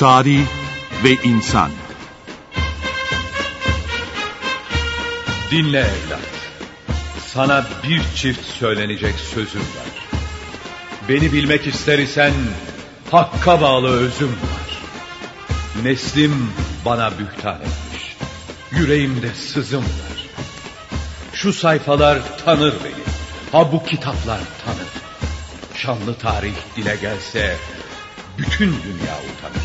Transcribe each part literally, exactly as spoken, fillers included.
Tarih ve insan. Dinle evlat. Sana bir çift söylenecek sözüm var. Beni bilmek ister isen hakka bağlı özüm var. Neslim bana bühtan etmiş. Yüreğimde sızım var. Şu sayfalar tanır beni. Ha bu kitaplar tanır. Şanlı tarih dile gelse bütün dünya utanır.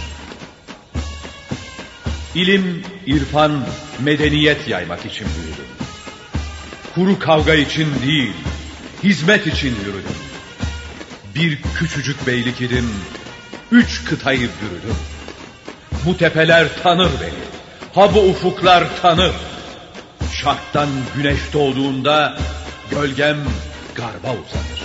İlim, irfan, medeniyet yaymak için büyüdüm. Kuru kavga için değil, hizmet için yürüdüm. Bir küçücük beylik idim, üç kıtayı bürüdüm. Bu tepeler tanır beni, ha bu ufuklar tanır. Şarktan güneş doğduğunda gölgem garba uzanır.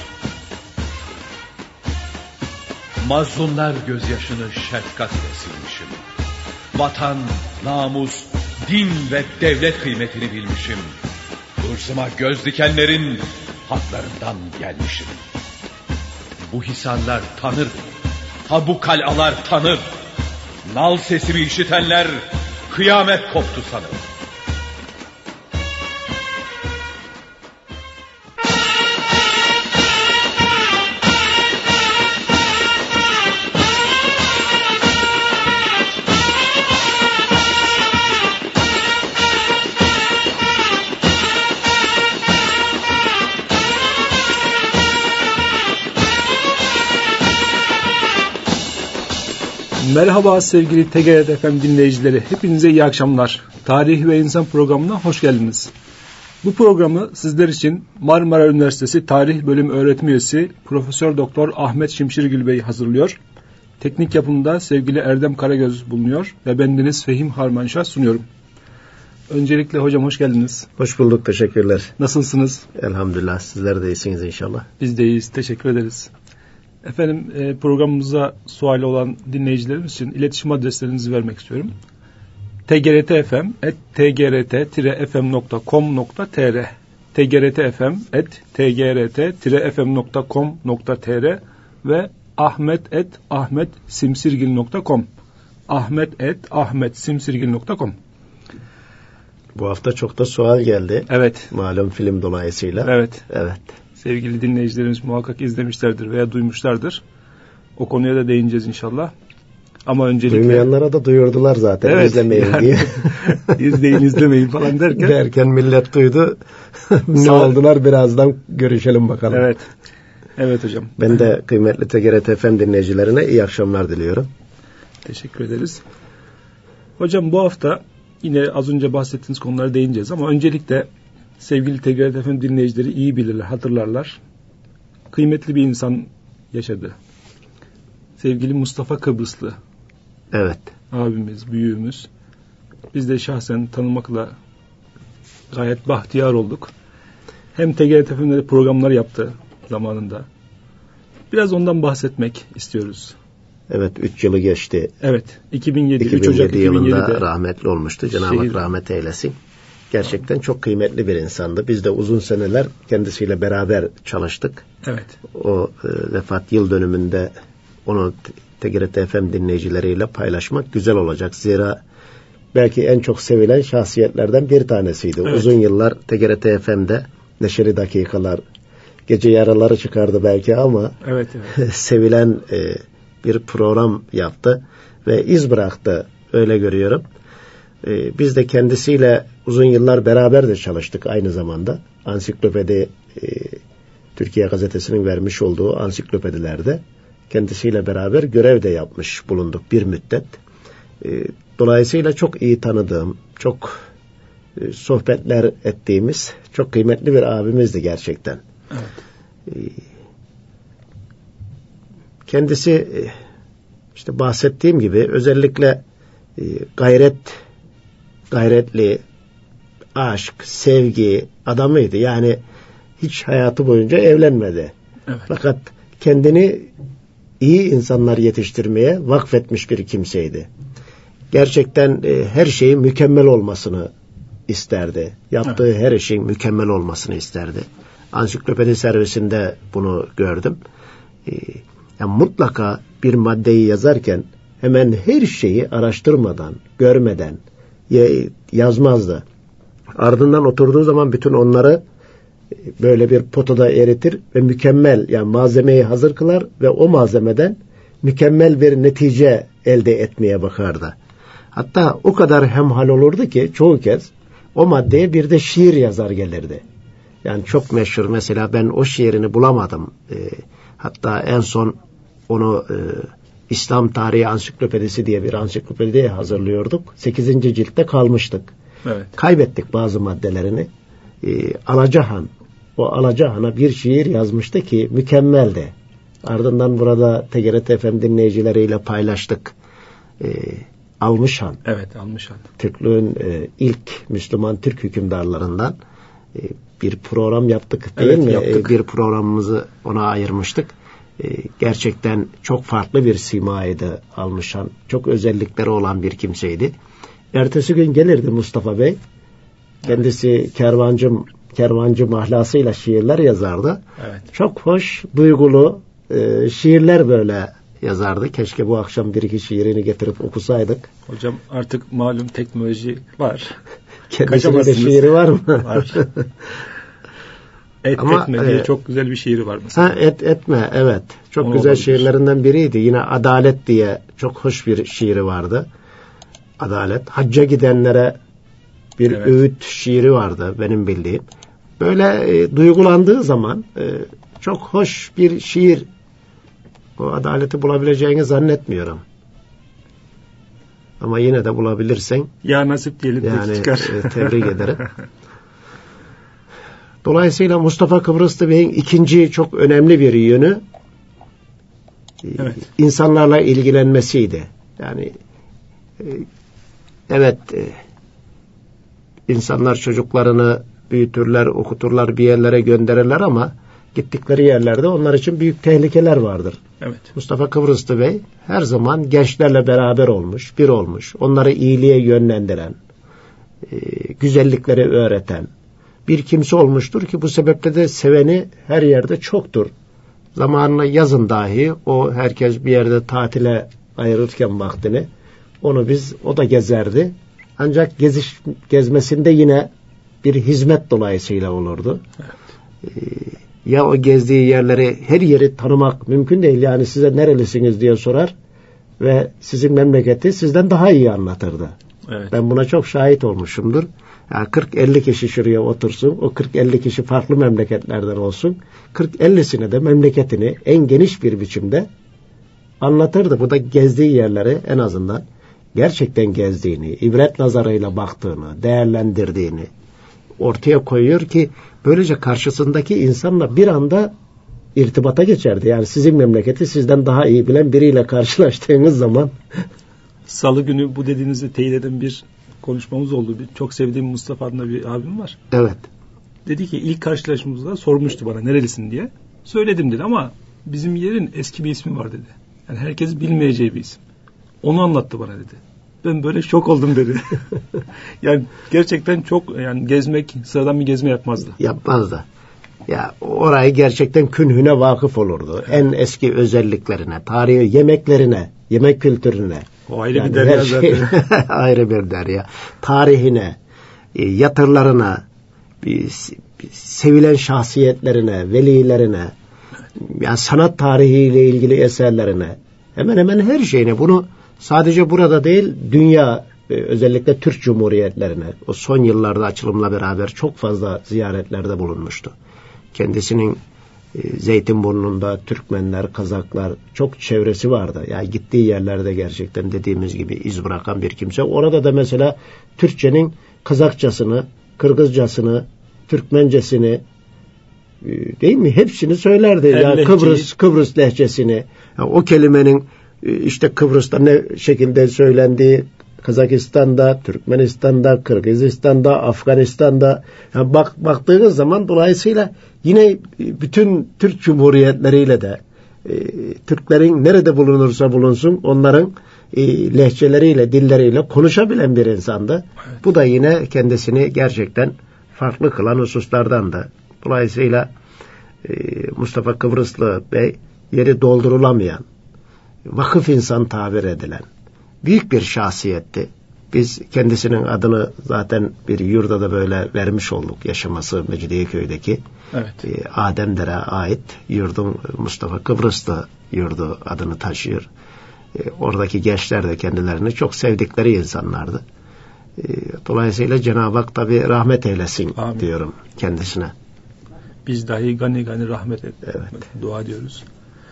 Mazlumlar gözyaşını şefkat ile silmişim. Vatan, namus, din ve devlet kıymetini bilmişim. Hırsıma göz dikenlerin haklarından gelmişim. Bu hisarlar tanır beni, ha bu kalalar tanır. Nal sesimi işitenler kıyamet koptu sanır. Merhaba sevgili T G R T F M dinleyicileri, hepinize iyi akşamlar. Tarih ve İnsan programına hoş geldiniz. Bu programı sizler için Marmara Üniversitesi Tarih Bölümü öğretim üyesi Profesör Doktor Ahmet Şimşirgil Bey hazırlıyor. Teknik yapımda sevgili Erdem Karagöz bulunuyor ve bendeniz Fehim Harmanşah sunuyorum. Öncelikle hocam hoş geldiniz. Hoş bulduk, teşekkürler. Nasılsınız? Elhamdülillah, sizler de iyisiniz inşallah. Biz de iyiyiz, teşekkür ederiz. Efendim programımıza suali olan dinleyicilerimiz için iletişim adreslerinizi vermek istiyorum. t g r t f m at t g r t f m nokta com nokta t r t g r t f m at t g r t f m nokta com nokta t r ve ahmet at ahmet simsirgil nokta com ahmet at ahmet simsirgil nokta com. Bu hafta çok da sual geldi. Evet. Malum film dolayısıyla. Evet. Evet. Sevgili dinleyicilerimiz muhakkak izlemişlerdir veya duymuşlardır. O konuya da değineceğiz inşallah. Ama öncelikle... Duymayanlara da duyurdular zaten. Evet, izlemeyin yani, diye. İzleyin izlemeyin falan derken. Derken millet duydu. Ne Sağ... oldular, birazdan görüşelim bakalım. Evet. Evet hocam. Ben de kıymetli T G R T F M dinleyicilerine iyi akşamlar diliyorum. Teşekkür ederiz. Hocam bu hafta yine az önce bahsettiğiniz konulara değineceğiz ama öncelikle sevgili T G R T F M dinleyicileri iyi bilirler, hatırlarlar. Kıymetli bir insan yaşadı. Sevgili Mustafa Kıbrıslı. Evet. Abimiz, büyüğümüz. Biz de şahsen tanımakla gayet bahtiyar olduk. Hem T G R T F M'de programlar yaptı zamanında. Biraz ondan bahsetmek istiyoruz. Evet, üç yılı geçti. Evet, iki bin yedi, iki bin yedi üç Ocak yılında iki bin yedide rahmetli olmuştu. Cenab-ı Hak rahmet eylesin. Gerçekten çok kıymetli bir insandı. Biz de uzun seneler kendisiyle beraber çalıştık. Evet. O e, vefat yıl dönümünde onu T G R T F M dinleyicileriyle paylaşmak güzel olacak. Zira belki en çok sevilen şahsiyetlerden bir tanesiydi. Evet. Uzun yıllar T G R T F M'de Neşeli Dakikalar, gece yarıları çıkardı belki ama evet, evet. sevilen e, bir program yaptı ve iz bıraktı, öyle görüyorum. E, biz de kendisiyle uzun yıllar beraber de çalıştık aynı zamanda. Ansiklopedi, e, Türkiye Gazetesi'nin vermiş olduğu ansiklopedilerde kendisiyle beraber görev de yapmış bulunduk bir müddet. E, dolayısıyla çok iyi tanıdığım, çok e, sohbetler ettiğimiz çok kıymetli bir abimizdi gerçekten. Evet. E, kendisi e, işte bahsettiğim gibi özellikle e, gayret, gayretli, aşk, sevgi adamıydı. Yani hiç hayatı boyunca evlenmedi. Evet. Fakat kendini iyi insanlar yetiştirmeye vakfetmiş bir kimseydi. Gerçekten e, her şeyin mükemmel olmasını isterdi. Yaptığı evet. her şeyin mükemmel olmasını isterdi. Ansiklopedi servisinde bunu gördüm. E, yani mutlaka bir maddeyi yazarken hemen her şeyi araştırmadan, görmeden yazmazdı. Ardından oturduğu zaman bütün onları böyle bir potoda eritir ve mükemmel, yani malzemeyi hazır kılar ve o malzemeden mükemmel bir netice elde etmeye bakardı. Hatta o kadar hemhal olurdu ki çoğu kez o maddeye bir de şiir yazar gelirdi. Yani çok meşhur, mesela ben o şiirini bulamadım. E, hatta en son onu e, İslam Tarihi Ansiklopedisi diye bir ansiklopedi hazırlıyorduk. sekizinci ciltte kalmıştık. Evet. Kaybettik bazı maddelerini. E, Alacahan, o Alacahan'a bir şiir yazmıştı ki mükemmeldi. Ardından burada T G R T F M dinleyicileriyle paylaştık. E, Almışhan. Evet, Almışhan. Türklüğün e, ilk Müslüman Türk hükümdarlarından e, bir program yaptık değil evet, mi? Yaptık. E, bir programımızı ona ayırmıştık. E, gerçekten çok farklı bir simaydı Almışhan. Çok özellikleri olan bir kimseydi. Ertesi gün gelirdi Mustafa Bey. Kendisi evet. kervancı kervancı mahlasıyla şiirler yazardı. Evet. Çok hoş, duygulu e, şiirler böyle yazardı. Keşke bu akşam bir iki şiirini getirip okusaydık. Hocam artık malum teknoloji var. Kendisine de şiiri var mı? Var. Et Ama, etme diye e, çok güzel bir şiiri var mesela. Ha, et etme, evet. Çok O güzel olabilir. şiirlerinden biriydi. Yine Adalet diye çok hoş bir şiiri vardı. Adalet. Hacca gidenlere bir evet. öğüt şiiri vardı benim bildiğim. Böyle e, duygulandığı zaman e, çok hoş bir şiir. O adaleti bulabileceğini zannetmiyorum. Ama yine de bulabilirsen ya nasip diyelim yani çıkar. E, tebrik ederim. Dolayısıyla Mustafa Kıbrıslı Bey'in ikinci çok önemli bir yönü evet. insanlarla ilgilenmesiydi. Yani e, evet e, insanlar çocuklarını büyütürler, okuturlar, bir yerlere gönderirler ama gittikleri yerlerde onlar için büyük tehlikeler vardır. Evet. Mustafa Kıbrıslı Bey her zaman gençlerle beraber olmuş, bir olmuş, onları iyiliğe yönlendiren, e, güzellikleri öğreten bir kimse olmuştur ki bu sebeple de seveni her yerde çoktur. Zamanla yazın dahi o herkes bir yerde tatile ayırırken vaktini onu biz o da gezerdi. Ancak geziş, gezmesinde yine bir hizmet dolayısıyla olurdu. Evet. Ee, ya o gezdiği yerleri, her yeri tanımak mümkün değil. Yani size nerelisiniz diye sorar ve sizin memleketi sizden daha iyi anlatırdı. Evet. Ben buna çok şahit olmuşumdur. Yani kırk elli kişi şuraya otursun, o kırk elli kişi farklı memleketlerden olsun. kırk ellisine de memleketini en geniş bir biçimde anlatırdı. Bu da gezdiği yerleri en azından gerçekten gezdiğini, ibret nazarıyla baktığını, değerlendirdiğini ortaya koyuyor ki böylece karşısındaki insanla bir anda irtibata geçerdi. Yani sizin memleketi sizden daha iyi bilen biriyle karşılaştığınız zaman. Salı günü bu dediğinizi teyit eden bir konuşmamız oldu. Çok sevdiğim Mustafa adında bir abim var. Evet. Dedi ki ilk karşılaşmamızda sormuştu bana nerelisin diye. Söyledim dedi ama bizim yerin eski bir ismi var dedi. Yani herkes bilmeyeceği bir isim. Onu anlattı bana dedi. Ben böyle şok oldum dedi. Yani gerçekten çok yani gezmek sıradan bir gezme yapmazdı. Yapmazdı. Ya orayı gerçekten künhüne vakıf olurdu. Evet. En eski özelliklerine, tarihi, yemeklerine, yemek kültürüne. O ayrı yani bir derya şey, zaten. Ayrı bir derya. Tarihine, yatırlarına, sevilen şahsiyetlerine, velilerine, yani sanat tarihiyle ilgili eserlerine, hemen hemen her şeyine. Bunu sadece burada değil, dünya, özellikle Türk Cumhuriyetlerine, o son yıllarda açılımla beraber çok fazla ziyaretlerde bulunmuştu. Kendisinin e, Zeytinburnu'nda Türkmenler, Kazaklar çok çevresi vardı. Yani gittiği yerlerde gerçekten dediğimiz gibi iz bırakan bir kimse. Orada da mesela Türkçenin Kazakçasını, Kırgızcasını, Türkmencesini e, değil mi? Hepsini söylerdi. Yani Kıbrıs, Kıbrıs lehçesini. Yani o kelimenin e, işte Kıbrıs'ta ne şekilde söylendiği, Kazakistan'da, Türkmenistan'da, Kırgızistan'da, Afganistan'da yani bak baktığınız zaman dolayısıyla yine bütün Türk Cumhuriyetleriyle de e, Türklerin nerede bulunursa bulunsun onların e, lehçeleriyle, dilleriyle konuşabilen bir insandı. Evet. Bu da yine kendisini gerçekten farklı kılan hususlardandı. Dolayısıyla e, Mustafa Kıbrıslı Bey yeri doldurulamayan vakıf insan tabir edilen büyük bir şahsiyetti. Biz kendisinin adını zaten bir yurda da böyle vermiş olduk. Yaşaması Mecidiyeköy'deki evet. e, Ademder'e ait yurdun Mustafa Kıbrıslı yurdu adını taşıyor. E, oradaki gençler de kendilerini çok sevdikleri insanlardı. E, dolayısıyla Cenab-ı Hak tabi rahmet eylesin Amin. Diyorum kendisine. Biz dahi gani gani rahmet et. Evet. Dua ediyoruz.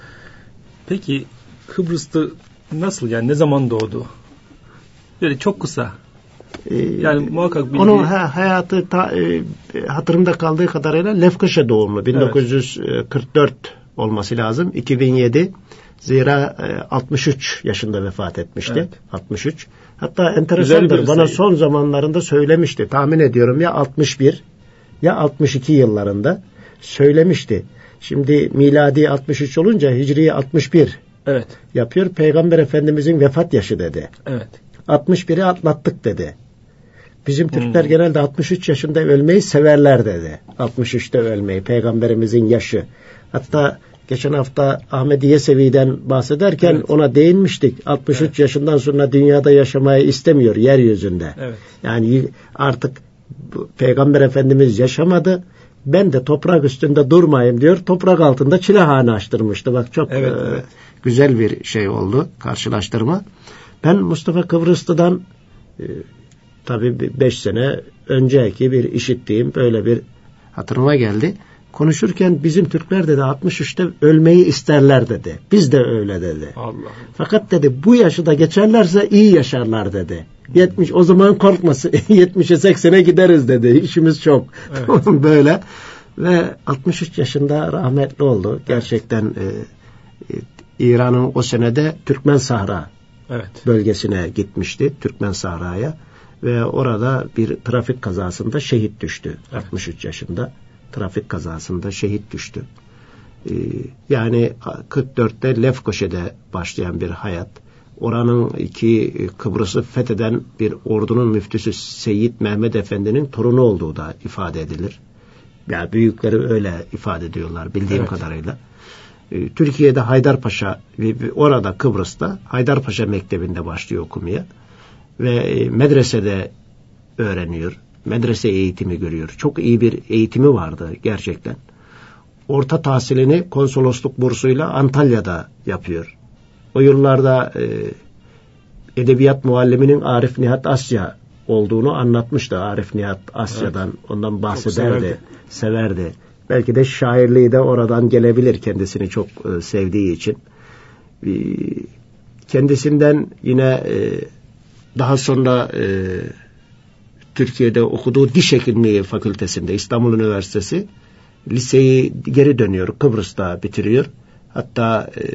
Peki Kıbrıs'ta nasıl, yani ne zaman doğdu? Böyle çok kısa. Ee, yani muhakkak bildiği... Onun ha, hayatı ta, e, hatırımda kaldığı kadarıyla Lefkoşa doğumlu. bin dokuz yüz kırk dört evet. olması lazım. iki bin yedi Zira e, altmış üç yaşında vefat etmişti. Evet. altmış üç. Hatta enteresandır. Bana sayı. Son zamanlarında söylemişti. Tahmin ediyorum ya altmış bir ya altmış iki yıllarında söylemişti. Şimdi miladi altmış üç olunca hicri altmış bir evet. yapıyor. Peygamber Efendimizin vefat yaşı dedi. Evet. altmış biri atlattık dedi. Bizim Türkler hmm. genelde altmış üç yaşında ölmeyi severler dedi. altmış üçte ölmeyi. Peygamberimizin yaşı. Hatta geçen hafta Ahmet Yesevi'den bahsederken evet. ona değinmiştik. altmış üç evet. yaşından sonra dünyada yaşamayı istemiyor yeryüzünde. Evet. Yani artık Peygamber Efendimiz yaşamadı. Ben de toprak üstünde durmayayım diyor. Toprak altında çilehane açtırmıştı. Bak çok evet, e, evet. güzel bir şey oldu. Karşılaştırma. Ben Mustafa Kıbrıslı'dan e, tabii beş sene önceki bir işittiğim böyle bir hatırıma geldi. Konuşurken bizim Türkler dedi altmış üçte ölmeyi isterler dedi. Biz de öyle dedi. Allah. Fakat dedi bu yaşı da geçerlerse iyi yaşarlar dedi. yetmiş o zaman korkmasın. yetmişe seksene gideriz dedi. İşimiz çok. Evet. Böyle ve altmış üç yaşında rahmetli oldu. Gerçekten e, e, İran'ın o senede Türkmen Sahra evet. bölgesine gitmişti. Türkmen Sahra'ya ve orada bir trafik kazasında şehit düştü. Evet. altmış üç yaşında trafik kazasında şehit düştü. Ee, yani kırk dörtte Lefkoşa'da başlayan bir hayat. Oranın iki Kıbrıs'ı fetheden bir ordunun müftüsü Seyyid Mehmet Efendi'nin torunu olduğu da ifade edilir. Yani büyükleri öyle ifade ediyorlar bildiğim evet. kadarıyla. Ee, Türkiye'de Haydarpaşa ve orada Kıbrıs'ta Haydarpaşa Mektebi'nde başlıyor okumaya ve medresede öğreniyor. Medrese eğitimi görüyor. Çok iyi bir eğitimi vardı gerçekten. Orta tahsilini konsolosluk bursuyla Antalya'da yapıyor. O yıllarda e, edebiyat mualliminin Arif Nihat Asya olduğunu anlatmıştı. Arif Nihat Asya'dan evet. ondan bahsederdi, severdi. severdi. Belki de şairliği de oradan gelebilir kendisini çok e, sevdiği için. E, kendisinden yine e, daha sonra e, Türkiye'de okuduğu Diş Hekimliği Fakültesinde İstanbul Üniversitesi liseyi geri dönüyor. Kıbrıs'ta bitiriyor. Hatta e,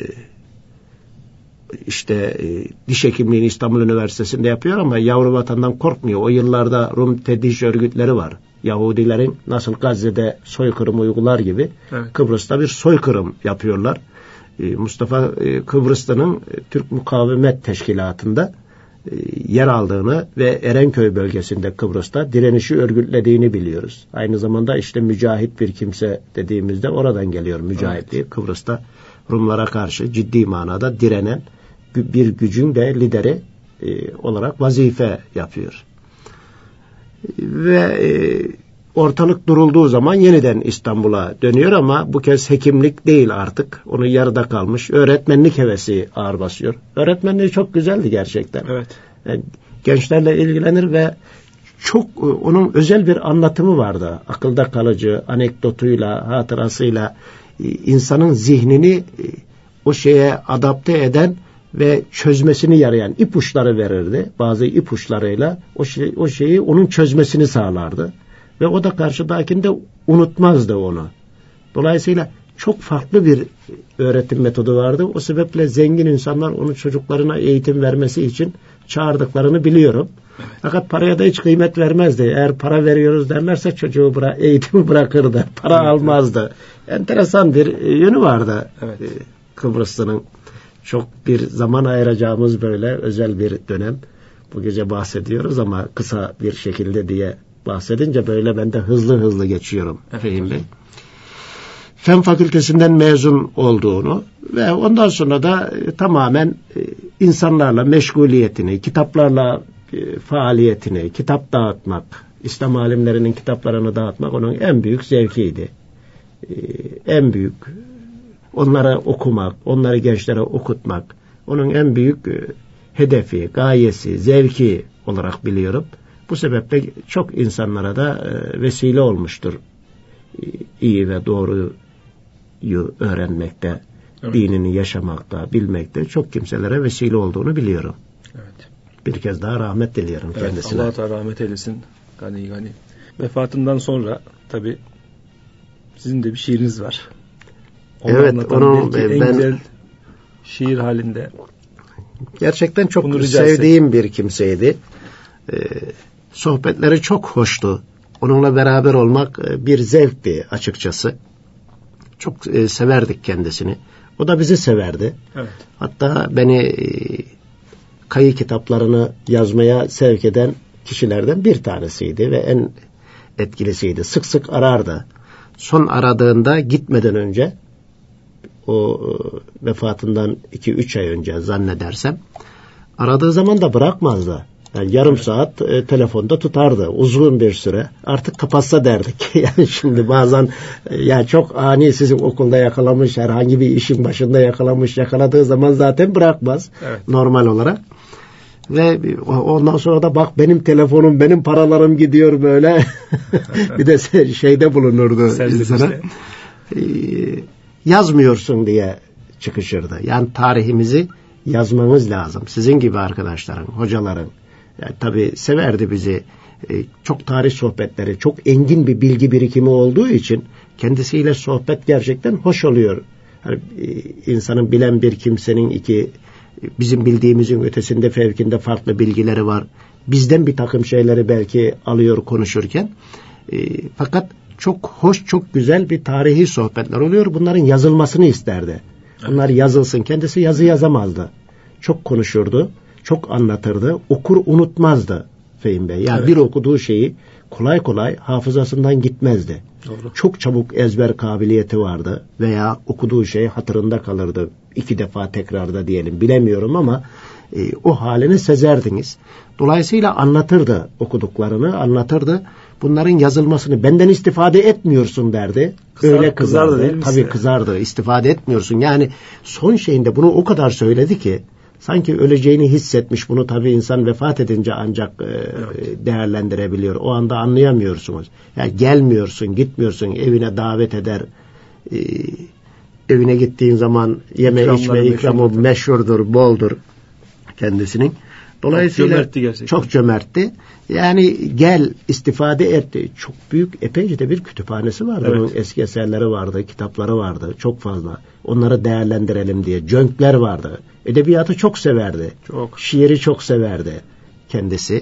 işte e, diş hekimliğini İstanbul Üniversitesi'nde yapıyor ama yavru vatandan korkmuyor. O yıllarda Rum tedhiş örgütleri var. Yahudilerin nasıl Gazze'de soykırım uygular gibi evet. Kıbrıs'ta bir soykırım yapıyorlar. E, Mustafa e, Kıbrıslı'nın e, Türk Mukavemet Teşkilatı'nda yer aldığını ve Erenköy bölgesinde Kıbrıs'ta direnişi örgütlediğini biliyoruz. Aynı zamanda işte mücahit bir kimse dediğimizde oradan geliyor mücahitliği. Evet. Kıbrıs'ta Rumlara karşı ciddi manada direnen bir gücün de lideri e, olarak vazife yapıyor. Ve e, ortalık durulduğu zaman yeniden İstanbul'a dönüyor ama bu kez hekimlik değil artık. Onun yarıda kalmış. Öğretmenlik hevesi ağır basıyor. Öğretmenliği çok güzeldi gerçekten. Evet. Yani gençlerle ilgilenir ve çok onun özel bir anlatımı vardı. Akılda kalıcı, anekdotuyla, hatırasıyla insanın zihnini o şeye adapte eden ve çözmesini yarayan ipuçları verirdi. Bazı ipuçlarıyla o, şey, o şeyi onun çözmesini sağlardı. Ve o da karşıdakinde unutmazdı onu. Dolayısıyla çok farklı bir öğretim metodu vardı. O sebeple zengin insanlar onu çocuklarına eğitim vermesi için çağırdıklarını biliyorum. Evet. Fakat paraya da hiç kıymet vermezdi. Eğer para veriyoruz derlerse çocuğu bıra- eğitimi bırakırdı. Para evet, almazdı. Evet. Enteresan bir yönü vardı evet. Kıbrıslı'nın. Çok bir zaman ayıracağımız böyle özel bir dönem. Bu gece bahsediyoruz ama kısa bir şekilde diye bahsedince böyle ben de hızlı hızlı geçiyorum. Evet. Fehim Bey. Fen Fakültesinden mezun olduğunu ve ondan sonra da e, tamamen e, insanlarla meşguliyetini, kitaplarla e, faaliyetini, kitap dağıtmak, İslam alimlerinin kitaplarını dağıtmak onun en büyük zevkiydi. E, en büyük, onlara okumak, onları gençlere okutmak, onun en büyük e, hedefi, gayesi, zevki olarak biliyorum. Bu sebeple çok insanlara da e, vesile olmuştur. E, iyi ve doğruyu öğrenmekte, evet. dinini yaşamakta, bilmekte çok kimselere vesile olduğunu biliyorum. Evet. Bir kez daha rahmet diliyorum evet, kendisine. Allah da rahmet eylesin. Gani gani. Vefatından sonra tabii sizin de bir şiiriniz var. Onu evet, onu belki ben, en güzel şiir halinde. Gerçekten çok sevdiğim bir kimseydi. Ee, sohbetleri çok hoştu. Onunla beraber olmak bir zevkti açıkçası. Çok e, severdik kendisini. O da bizi severdi. Evet. Hatta beni e, kayı kitaplarını yazmaya sevk eden kişilerden bir tanesiydi ve en etkilisiydi. Sık sık arardı. Son aradığında gitmeden önce o e, vefatından iki üç ay önce zannedersem aradığı zaman da bırakmazdı. Yani yarım evet. saat e, telefonda tutardı uzun bir süre. Artık kapatsa derdik. Yani şimdi bazen e, ya çok ani sizin okulda yakalamış, herhangi bir işin başında yakalamış, yakaladığı zaman zaten bırakmaz evet. normal olarak. Ve ondan sonra da bak benim telefonum, benim paralarım gidiyor böyle. Bir de şeyde bulunurdu insana. E, yazmıyorsun diye çıkışırdı. Yani tarihimizi yazmamız lazım. Sizin gibi arkadaşların, hocaların. Yani tabii severdi bizi. Ee, çok tarih sohbetleri, çok engin bir bilgi birikimi olduğu için kendisiyle sohbet gerçekten hoş oluyor. Yani, e, insanın bilen bir kimsenin iki bizim bildiğimizin ötesinde fevkinde farklı bilgileri var. Bizden bir takım şeyleri belki alıyor konuşurken. E, fakat çok hoş, çok güzel bir tarihi sohbetler oluyor. Bunların yazılmasını isterdi. Bunlar yazılsın. Kendisi yazı yazamazdı. Çok konuşurdu. Çok anlatırdı. Okur unutmazdı Fehim Bey. Yani evet. bir okuduğu şeyi kolay kolay hafızasından gitmezdi. Doğru. Çok çabuk ezber kabiliyeti vardı. Veya okuduğu şey hatırında kalırdı. İki defa tekrarda diyelim. Bilemiyorum ama e, o halini sezerdiniz. Dolayısıyla anlatırdı okuduklarını, anlatırdı. Bunların yazılmasını benden istifade etmiyorsun derdi. Kızar, Öyle kızardı. kızardı değil mi Tabii size? Kızardı. İstifade etmiyorsun. Yani son şeyinde bunu o kadar söyledi ki sanki öleceğini hissetmiş. Bunu tabii insan vefat edince ancak e, evet. değerlendirebiliyor. O anda anlayamıyorsunuz. Yani gelmiyorsun, gitmiyorsun, evine davet eder. E, evine gittiğin zaman yeme İkramlar içme ikramı meşhurdur, boldur kendisinin. Dolayısıyla çok cömertti, çok cömertti. Yani gel istifade etti. Çok büyük, epeyce de bir kütüphanesi vardı. Evet. Onun eski eserleri vardı, kitapları vardı. Çok fazla. Onları değerlendirelim diye. Cönkler vardı. Edebiyatı çok severdi. Çok. Şiiri çok severdi kendisi.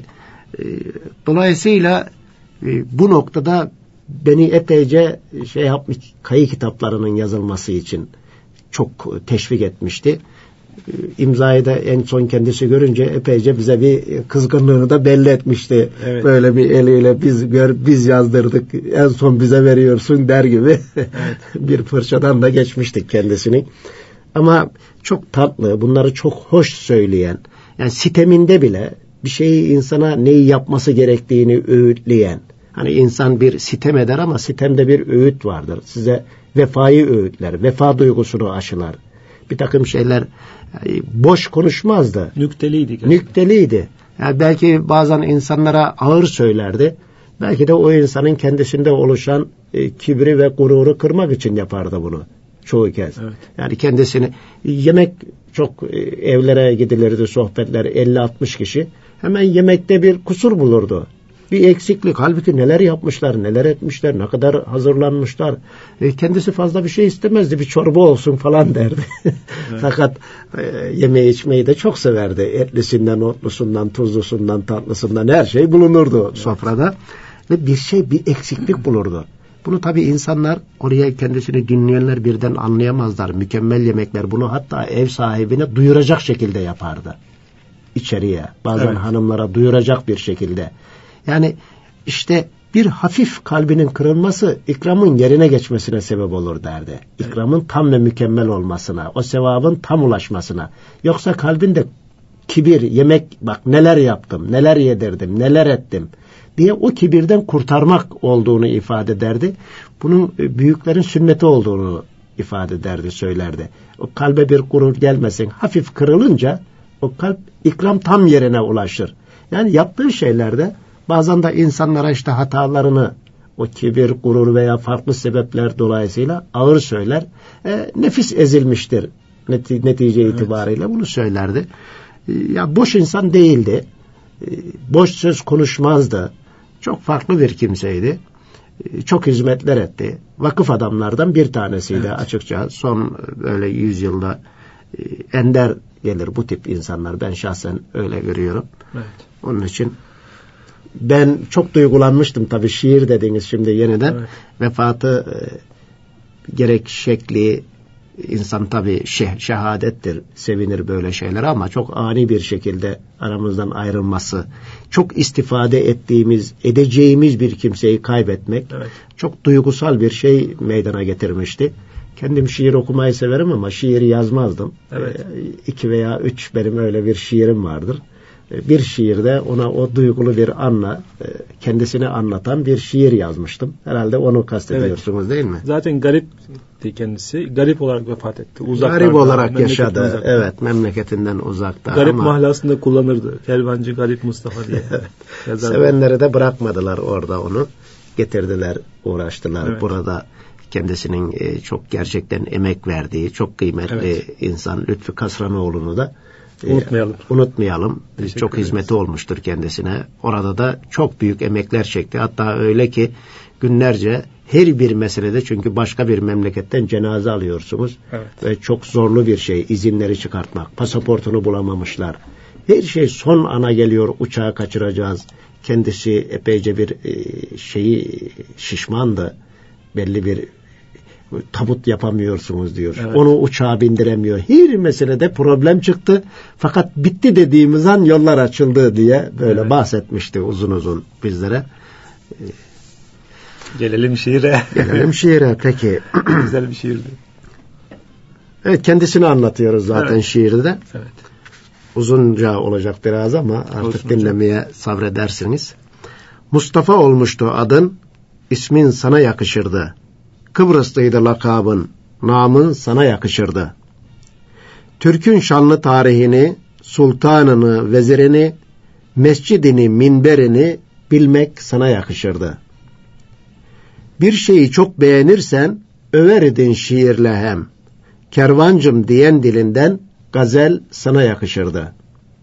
Dolayısıyla bu noktada beni epeyce şey yapmış, kayı kitaplarının yazılması için çok teşvik etmişti. İmzayı da en son kendisi görünce epeyce bize bir kızgınlığını da belli etmişti. Evet. Böyle bir eliyle biz gör, biz yazdırdık, en son bize veriyorsun der gibi evet. bir fırçadan da geçmiştik kendisini. Ama çok tatlı, bunları çok hoş söyleyen, yani siteminde bile bir şeyi insana neyi yapması gerektiğini öğütleyen. Hani insan bir sitem eder ama sitemde bir öğüt vardır. Size vefayı öğütler, vefa duygusunu aşılar. Bir takım şeyler yani boş konuşmazdı. Nükteliydi. Gerçekten. Nükteliydi. Yani belki bazen insanlara ağır söylerdi. Belki de o insanın kendisinde oluşan e, kibri ve gururu kırmak için yapardı bunu çoğu kez. Evet. Yani kendisini yemek çok e, evlere gidilirdi, sohbetler elli altmış kişi. Hemen yemekte bir kusur bulurdu. Bir eksiklik. Halbuki neler yapmışlar, neler etmişler, ne kadar hazırlanmışlar. E, kendisi fazla bir şey istemezdi. Bir çorba olsun falan derdi. Evet. Fakat e, yemeği içmeyi de çok severdi. Etlisinden, otlusundan, tuzlusundan, tatlısından her şey bulunurdu evet. sofrada. Ve bir şey, bir eksiklik bulurdu. Bunu tabii insanlar, oraya kendisini dinleyenler birden anlayamazlar. Mükemmel yemekler. Bunu hatta ev sahibine duyuracak şekilde yapardı. İçeriye. Bazen evet. hanımlara duyuracak bir şekilde. Yani işte bir hafif kalbinin kırılması ikramın yerine geçmesine sebep olur derdi. İkramın tam ve mükemmel olmasına, o sevabın tam ulaşmasına. Yoksa kalbinde kibir, yemek, bak neler yaptım, neler yedirdim, neler ettim diye o kibirden kurtarmak olduğunu ifade ederdi. Bunun büyüklerin sünneti olduğunu ifade ederdi, söylerdi. O kalbe bir gurur gelmesin, hafif kırılınca o kalp ikram tam yerine ulaşır. Yani yaptığı şeylerde bazen de insanlara işte hatalarını o kibir, gurur veya farklı sebepler dolayısıyla ağır söyler. E, nefis ezilmiştir neti, netice evet. itibariyle bunu söylerdi. E, ya boş insan değildi. E, boş söz konuşmazdı. Çok farklı bir kimseydi. E, çok hizmetler etti. Vakıf adamlardan bir tanesiydi evet. açıkça. Son böyle yüzyılda e, ender gelir bu tip insanlar. Ben şahsen öyle görüyorum. Evet. Onun için ben çok duygulanmıştım tabii, şiir dediğiniz şimdi yeniden. Evet. Vefatı e, gerek şekli, insan tabii şeh, şehadettir, sevinir böyle şeyler ama çok ani bir şekilde aramızdan ayrılması, çok istifade ettiğimiz, edeceğimiz bir kimseyi kaybetmek evet. çok duygusal bir şey meydana getirmişti. Kendim şiir okumayı severim ama şiiri yazmazdım. Evet. E, iki veya üç benim öyle bir şiirim vardır. Bir şiirde ona o duygulu bir anla kendisini anlatan bir şiir yazmıştım. Herhalde onu kastediyorsunuz evet. değil mi? Zaten garipti kendisi. Garip olarak vefat etti. Uzaklarda, garip olarak yaşadı. Uzakta. Evet, memleketinden uzakta. Garip ama mahlasında kullanırdı. Kervancı Garip Mustafa diye. Sevenleri de bırakmadılar orada onu. Getirdiler, uğraştılar. Evet. Burada kendisinin çok gerçekten emek verdiği, çok kıymetli evet. insan Lütfü Kasranoğlu'nu da Unutmayalım. Ee, unutmayalım. Çok hizmeti olmuştur kendisine. Orada da çok büyük emekler çekti. Hatta öyle ki günlerce her bir meselede, çünkü başka bir memleketten cenaze alıyorsunuz. Evet. Ve çok zorlu bir şey. İzinleri çıkartmak. Pasaportunu bulamamışlar. Her şey son ana geliyor. Uçağı kaçıracağız. Kendisi epeyce bir e, şeyi şişmandı. Belli bir tabut yapamıyorsunuz diyor. Evet. Onu uçağa bindiremiyor. Her meselede problem çıktı. Fakat bitti dediğimiz an yollar açıldı diye böyle evet. bahsetmişti uzun uzun bizlere. Gelelim şiire. Gelelim şiire peki. Güzel bir şiirdi. Evet, kendisini anlatıyoruz zaten evet. şiirde. Evet. Uzunca olacak biraz ama artık Olsun dinlemeye hocam. Sabredersiniz. Mustafa olmuştu adın, ismin sana yakışırdı. Kıbrıslıydı lakabın, namın sana yakışırdı. Türk'ün şanlı tarihini, sultanını, vezirini, mescidini, minberini bilmek sana yakışırdı. Bir şeyi çok beğenirsen, överdin şiirle hem. Kervancım diyen dilinden, gazel sana yakışırdı.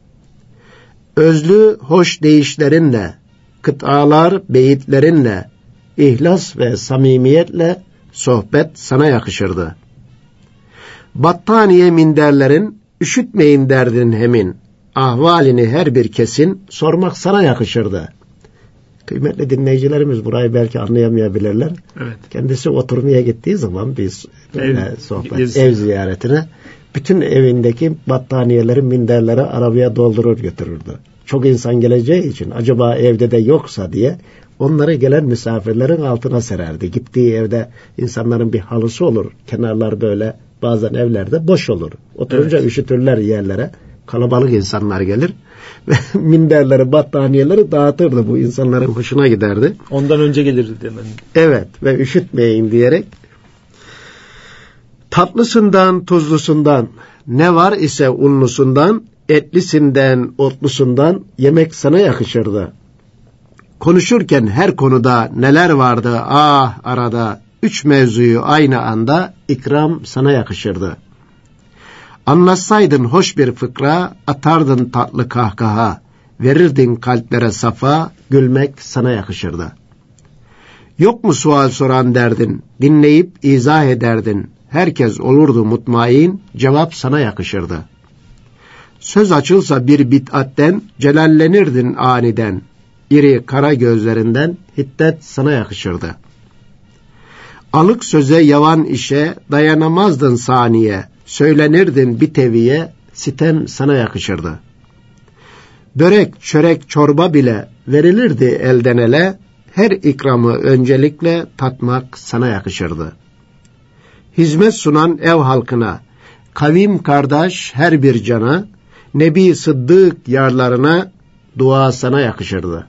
Özlü, hoş deyişlerinle, kıtalar, beyitlerinle, ihlas ve samimiyetle, sohbet sana yakışırdı. Battaniye minderlerin, üşütmeyin derdin hemin, ahvalini her bir kesin, sormak sana yakışırdı. Kıymetli dinleyicilerimiz burayı belki anlayamayabilirler. Evet. Kendisi oturmaya gittiği zaman biz ev, sohbet, biz... ev ziyaretine, bütün evindeki battaniyeleri, minderleri arabaya doldurur götürürdü. Çok insan geleceği için acaba evde de yoksa diye onlara gelen misafirlerin altına sererdi. Gittiği evde insanların bir halısı olur. Kenarlar böyle, bazen evlerde boş olur. Oturunca evet. üşütürler yerlere. Kalabalık insanlar gelir ve minderleri, battaniyeleri dağıtırdı. Bu insanların hoşuna giderdi. Ondan önce gelirdi demen. Evet, ve üşütmeyin diyerek. Tatlısından, tuzlusundan, ne var ise unlusundan, etlisinden, otlusundan yemek sana yakışırdı. Konuşurken her konuda neler vardı ah arada, üç mevzuyu aynı anda ikram sana yakışırdı. Anlatsaydın hoş bir fıkra, atardın tatlı kahkaha, verirdin kalplere safa, gülmek sana yakışırdı. Yok mu sual soran derdin, dinleyip izah ederdin, herkes olurdu mutmain, cevap sana yakışırdı. Söz açılsa bir bid'atten, celallenirdin aniden, İri kara gözlerinden hiddet sana yakışırdı. Alık söze yavan işe dayanamazdın saniye, söylenirdin bir teviye, sitem sana yakışırdı. Börek, çörek, çorba bile verilirdi elden ele, her ikramı öncelikle tatmak sana yakışırdı. Hizmet sunan ev halkına, kavim kardeş her bir cana, Nebi Sıddık yarlarına dua sana yakışırdı.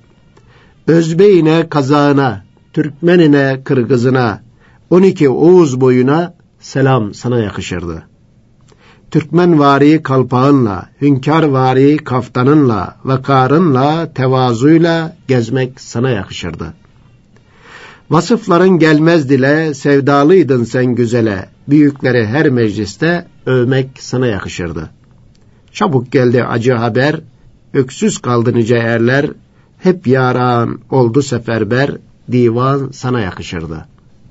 Özbeyine, Kazağına, Türkmenine, Kırgızına, on iki Oğuz boyuna selam sana yakışırdı. Türkmenvari kalpağınla, hünkârvari kaftanınla, vakarınla, tevazuyla gezmek sana yakışırdı. Vasıfların gelmez dile, sevdalıydın sen güzele, büyükleri her mecliste övmek sana yakışırdı. Çabuk geldi acı haber, öksüz kaldı nice erler, hep yaran oldu seferber, divan sana yakışırdı.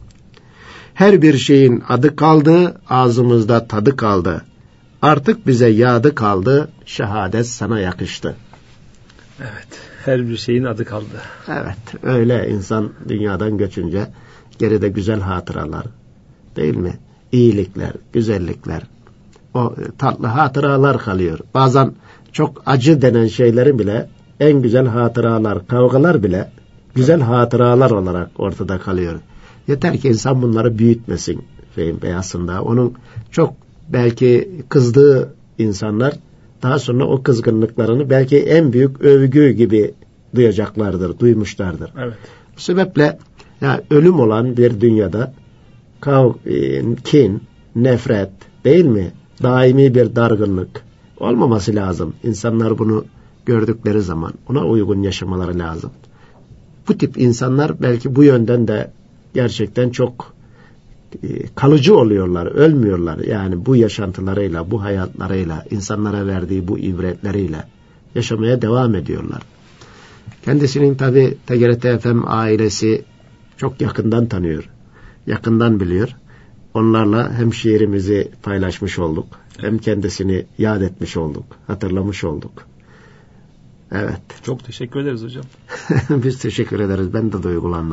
Her bir şeyin adı kaldı, ağzımızda tadı kaldı. Artık bize yadı kaldı, şehadet sana yakıştı. Evet, her bir şeyin adı kaldı. Evet, öyle insan dünyadan göçünce geride güzel hatıralar, değil mi? İyilikler, güzellikler, o tatlı hatıralar kalıyor. Bazen çok acı denen şeylerin bile, en güzel hatıralar, kavgalar bile güzel hatıralar olarak ortada kalıyor. Yeter ki insan bunları büyütmesin Fehim Bey aslında. Onun çok belki kızdığı insanlar daha sonra o kızgınlıklarını belki en büyük övgü gibi duyacaklardır, duymuşlardır. Evet. Bu sebeple ya, ölüm olan bir dünyada kav, kin, nefret değil mi? Daimi bir dargınlık olmaması lazım. İnsanlar bunu gördükleri zaman ona uygun yaşamaları lazım. Bu tip insanlar belki bu yönden de gerçekten çok e, kalıcı oluyorlar, ölmüyorlar. Yani bu yaşantılarıyla, bu hayatlarıyla, insanlara verdiği bu ibretleriyle yaşamaya devam ediyorlar. Kendisinin tabi T G R T F M ailesi çok yakından tanıyor, yakından biliyor. Onlarla hem şiirimizi paylaşmış olduk, hem kendisini yad etmiş olduk, hatırlamış olduk. Evet. Çok teşekkür ederiz hocam. Biz teşekkür ederiz. Ben de duygulandım.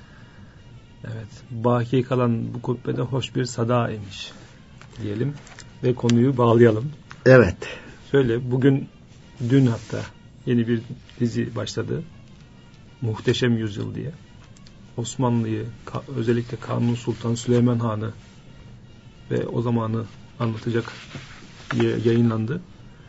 Evet. Baki kalan bu kubbede hoş bir sada imiş diyelim ve konuyu bağlayalım. Evet. Şöyle bugün, dün hatta yeni bir dizi başladı. Muhteşem Yüzyıl diye. Osmanlı'yı, özellikle Kanuni Sultan Süleyman Han'ı ve o zamanı anlatacak yayınlandı.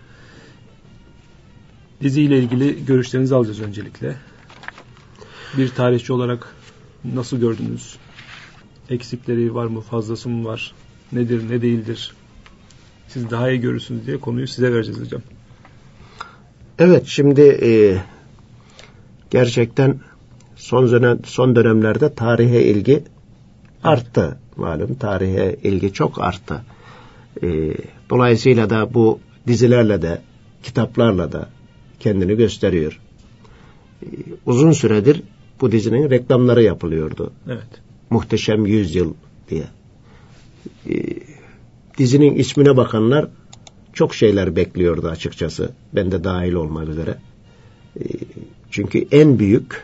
Diziyle ilgili görüşlerinizi alacağız öncelikle. Bir tarihçi olarak nasıl gördünüz? Eksikleri var mı? Fazlası mı var? Nedir, ne değildir? Siz daha iyi görürsünüz diye konuyu size vereceğiz hocam. Evet, şimdi e, gerçekten son dönem, son dönemlerde tarihe ilgi arttı. Malum tarihe ilgi çok arttı. E, dolayısıyla da bu dizilerle de, kitaplarla da kendini gösteriyor. Ee, uzun süredir bu dizinin reklamları yapılıyordu. Evet. Muhteşem Yüzyıl diye. Ee, dizinin ismine bakanlar çok şeyler bekliyordu açıkçası. Ben de dahil olmak üzere. Ee, çünkü en büyük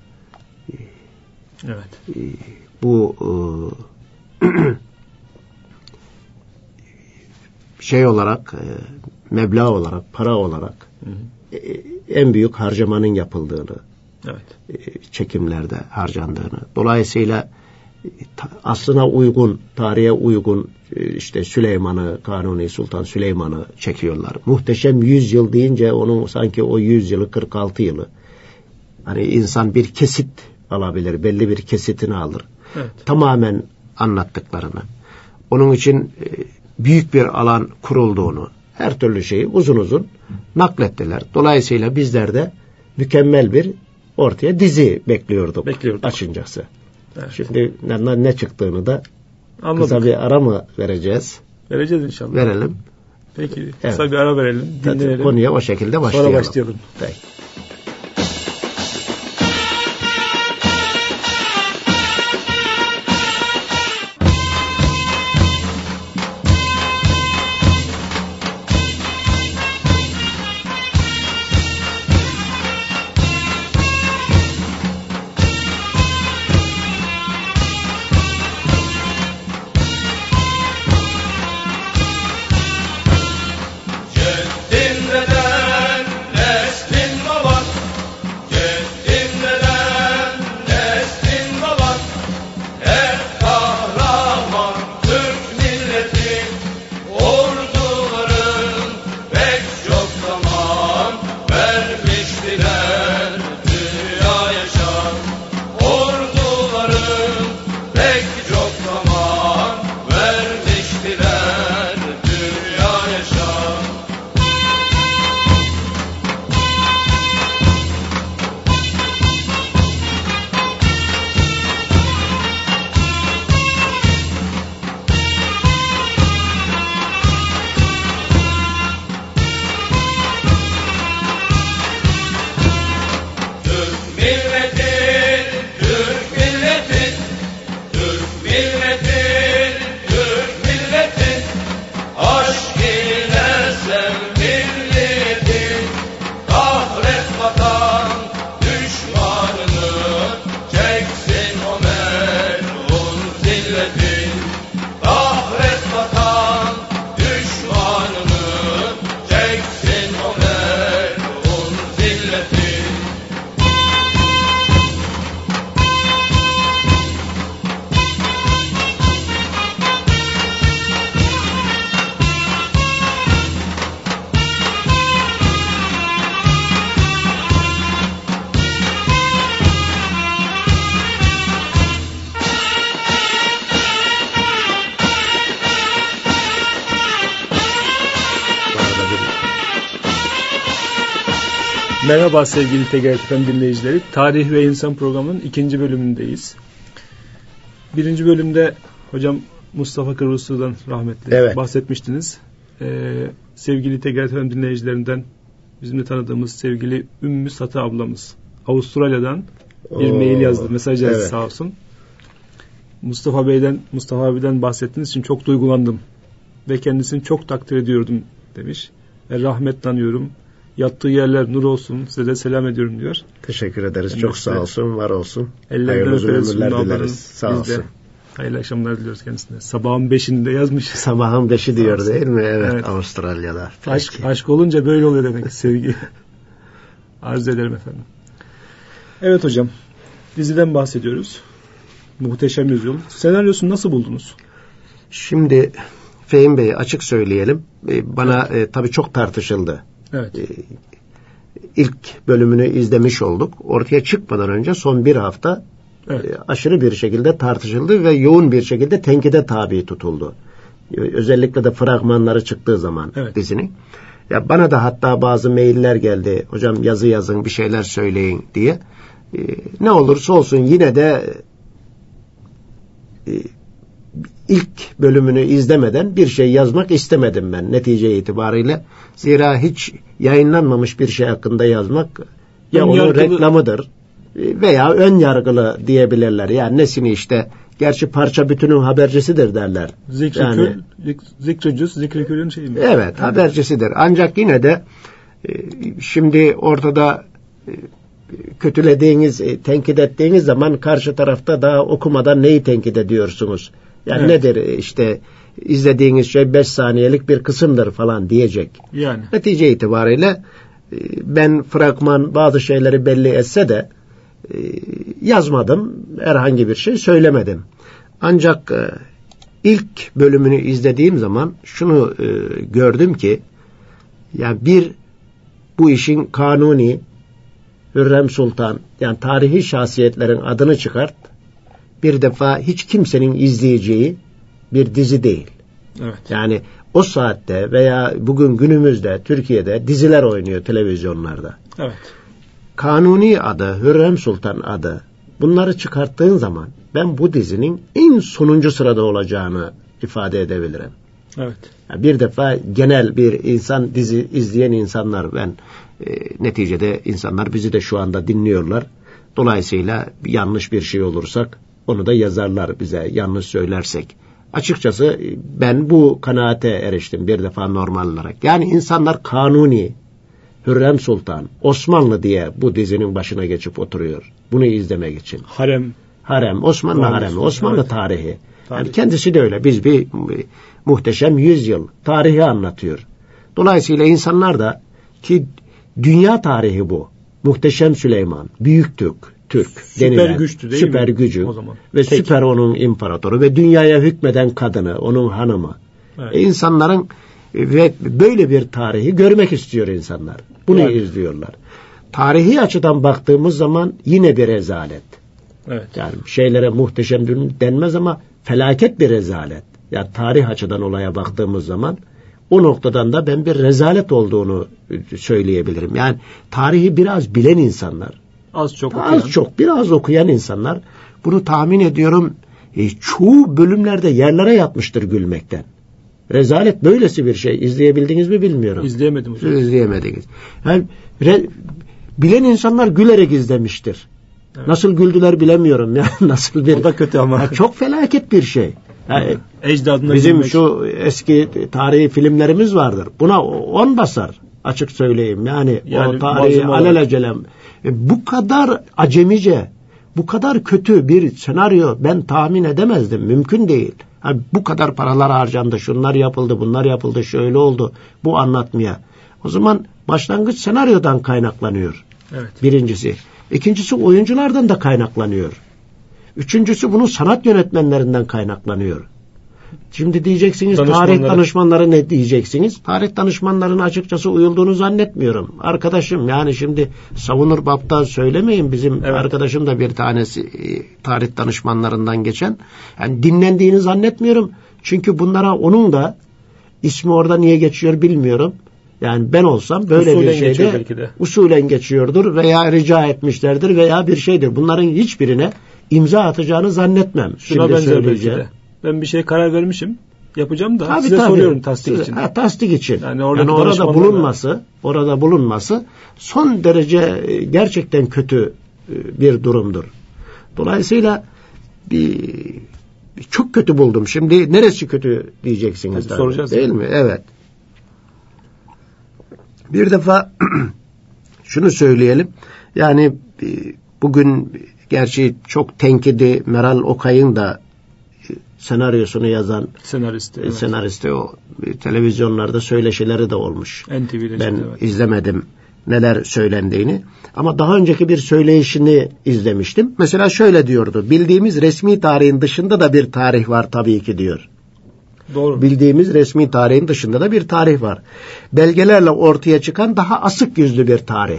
evet. E, bu e, şey olarak e, meblağ olarak, para olarak hı hı. E, en büyük harcamanın yapıldığını, evet. e, çekimlerde harcandığını. Dolayısıyla e, ta, aslına uygun, tarihe uygun e, işte Süleyman'ı, Kanuni Sultan Süleyman'ı çekiyorlar. Muhteşem yüzyıl deyince onun sanki o yüzyılı kırk altı yılı. Hani insan bir kesit alabilir, belli bir kesitini alır. Evet. Tamamen anlattıklarını. Onun için e, büyük bir alan kurulduğunu, her türlü şeyi uzun uzun naklettiler. Dolayısıyla bizler de mükemmel bir ortaya dizi bekliyorduk, bekliyorduk. açıkçası. Evet. Şimdi ne, ne çıktığını da anladık. Kısa bir ara mı vereceğiz? Vereceğiz inşallah. Verelim. Peki kısa evet. bir ara verelim. Dinleyelim. Konuya o şekilde başlayalım. Sonra başlayalım. Peki. Ceddin deden, neslin Merhaba sevgili T G R T F M dinleyicileri. Tarih ve İnsan programının ikinci bölümündeyiz. Birinci bölümde hocam Mustafa Kıbrıslı'dan rahmetli evet. bahsetmiştiniz. Ee, sevgili T G R T F M dinleyicilerinden bizim de tanıdığımız sevgili Ümmü Satı ablamız Avustralya'dan bir Oo, mail yazdı. Mesaj yazdı evet. sağ olsun. Mustafa Bey'den, Mustafa abiden bahsettiğiniz için çok duygulandım ve kendisini çok takdir ediyordum demiş. Ve rahmetle anıyorum. Yattığı yerler nur olsun. Size de selam ediyorum diyor. Teşekkür ederiz. Kendisi çok sağ olsun, var olsun. Hayırlı uzun ömürler dileriz. Sağ olsun. Hayırlı akşamlar diliyoruz kendisine. Sabahın beşinde yazmış. Sabahın beşi diyor değil mi? Evet, evet. Avustralya'da. Aşk, aşk olunca böyle oluyor demek. Sevgi. Arz ederim efendim. Evet hocam. Diziden bahsediyoruz. Muhteşem Yüzyıl. Senaryosunu nasıl buldunuz? Şimdi Fehim Bey açık söyleyelim. Bana evet. e, tabii çok tartışıldı. Evet. Ee, ilk bölümünü izlemiş olduk. Ortaya çıkmadan önce son bir hafta evet. e, aşırı bir şekilde tartışıldı ve yoğun bir şekilde tenkide tabi tutuldu. Ee, özellikle de fragmanları çıktığı zaman evet. dizinin. Ya bana da hatta bazı mailler geldi. Hocam yazı yazın, bir şeyler söyleyin diye. Ee, ne olursa olsun yine de e, ilk bölümünü izlemeden bir şey yazmak istemedim ben netice itibariyle. Zira hiç yayınlanmamış bir şey hakkında yazmak ya ön onun yargılı... reklamıdır veya ön yargılı diyebilirler. Yani nesini işte, gerçi parça bütünün habercisidir derler. Zikri yani, kül, zikri cüz, zikri külün şeyi mi? Evet, evet, habercisidir. Ancak yine de şimdi ortada kötülediğiniz, tenkit ettiğiniz zaman karşı tarafta daha okumadan neyi tenkit ediyorsunuz? Yani evet. nedir işte izlediğiniz şey beş saniyelik bir kısımdır falan diyecek. Yani. Netice itibariyle ben fragman bazı şeyleri belli etse de yazmadım. Herhangi bir şey söylemedim. Ancak ilk bölümünü izlediğim zaman şunu gördüm ki yani bir bu işin kanuni Hürrem Sultan yani tarihi şahsiyetlerin adını çıkart. Bir defa hiç kimsenin izleyeceği bir dizi değil. Evet. Yani o saatte veya bugün günümüzde Türkiye'de diziler oynuyor televizyonlarda. Evet. Kanuni adı, Hürrem Sultan adı, bunları çıkarttığın zaman ben bu dizinin en sonuncu sırada olacağını ifade edebilirim. Evet. Yani bir defa genel bir insan dizi izleyen insanlar ben e, neticede insanlar bizi de şu anda dinliyorlar. Dolayısıyla yanlış bir şey olursak onu da yazarlar bize, yanlış söylersek. Açıkçası ben bu kanaate eriştim bir defa normal olarak. Yani insanlar Kanuni, Hürrem Sultan, Osmanlı diye bu dizinin başına geçip oturuyor. Bunu izlemek için. Harem. Harem, Osmanlı Doğru. haremi, Osmanlı evet. tarihi. Yani kendisi de öyle. Biz bir muhteşem yüzyıl tarihi anlatıyor. Dolayısıyla insanlar da ki dünya tarihi bu. Muhteşem Süleyman, Büyük Türk, Türk süper denilen, güçtü değil süper mi? gücü O zaman. ve Peki. süper onun imparatoru ve dünyaya hükmeden kadını, onun hanımı. Evet. E insanların ve böyle bir tarihi görmek istiyor insanlar. Bunu yani. izliyorlar. Tarihi açıdan baktığımız zaman yine bir rezalet. Evet. Yani şeylere muhteşem denmez ama felaket bir rezalet. Yani tarih açıdan olaya baktığımız zaman o noktadan da ben bir rezalet olduğunu söyleyebilirim. Yani tarihi biraz bilen insanlar, az çok az okuyan. çok biraz okuyan insanlar bunu tahmin ediyorum e, çoğu bölümlerde yerlere yatmıştır gülmekten. Rezalet böylesi bir şey. İzleyebildiniz mi bilmiyorum. İzleyemedim hocam. İzleyemediniz. Yani re, bilen insanlar gülerek izlemiştir. Evet. Nasıl güldüler bilemiyorum. Yani nasıl bir... O da kötü ama. Ya çok felaket bir şey. Yani Ecdadına bizim gülmek. şu eski tarihi filmlerimiz vardır. Buna on basar. Açık söyleyeyim. Yani, yani o tarihi alelecelem. E, bu kadar acemice, bu kadar kötü bir senaryo ben tahmin edemezdim. Mümkün değil. Yani bu kadar paralar harcandı, şunlar yapıldı, bunlar yapıldı, şöyle oldu. Bu anlatmaya. O zaman başlangıç senaryodan kaynaklanıyor. Evet. Birincisi. İkincisi oyunculardan da kaynaklanıyor. Üçüncüsü bunun sanat yönetmenlerinden kaynaklanıyor. Şimdi diyeceksiniz tarih danışmanları ne diyeceksiniz? Tarih danışmanlarının açıkçası uyulduğunu zannetmiyorum. Arkadaşım yani şimdi savunur baptan söylemeyin. Bizim evet. arkadaşım da bir tanesi e, tarih danışmanlarından geçen. Yani dinlendiğini zannetmiyorum. Çünkü bunlara onun da ismi orada niye geçiyor bilmiyorum. Yani ben olsam böyle usulen bir şeyde usulen geçiyordur veya rica etmişlerdir veya bir şeydir. Bunların hiçbirine imza atacağını zannetmem. Şuna benzer belki de. Ben bir şeye karar vermişim. Yapacağım da tabii, size tabii. soruyorum tasdik size, için. Ha, tasdik için. Yani, yani orada bulunması, orada bulunması son derece gerçekten kötü bir durumdur. Dolayısıyla bir, çok kötü buldum. Şimdi neresi kötü diyeceksiniz. Tabii, soracağız. Değil mi? Evet. Bir defa şunu söyleyelim. Yani bugün gerçi çok tenkidi Meral Okay'ın da senaryosunu yazan senaristi, evet. senaristi o televizyonlarda söyleşileri de olmuş. N T V'de ben evet. izlemedim neler söylendiğini ama daha önceki bir söyleyişini izlemiştim. Mesela şöyle diyordu. Bildiğimiz resmi tarihin dışında da bir tarih var tabii ki diyor. Doğru. Bildiğimiz resmi tarihin dışında da bir tarih var. Belgelerle ortaya çıkan daha asık yüzlü bir tarih.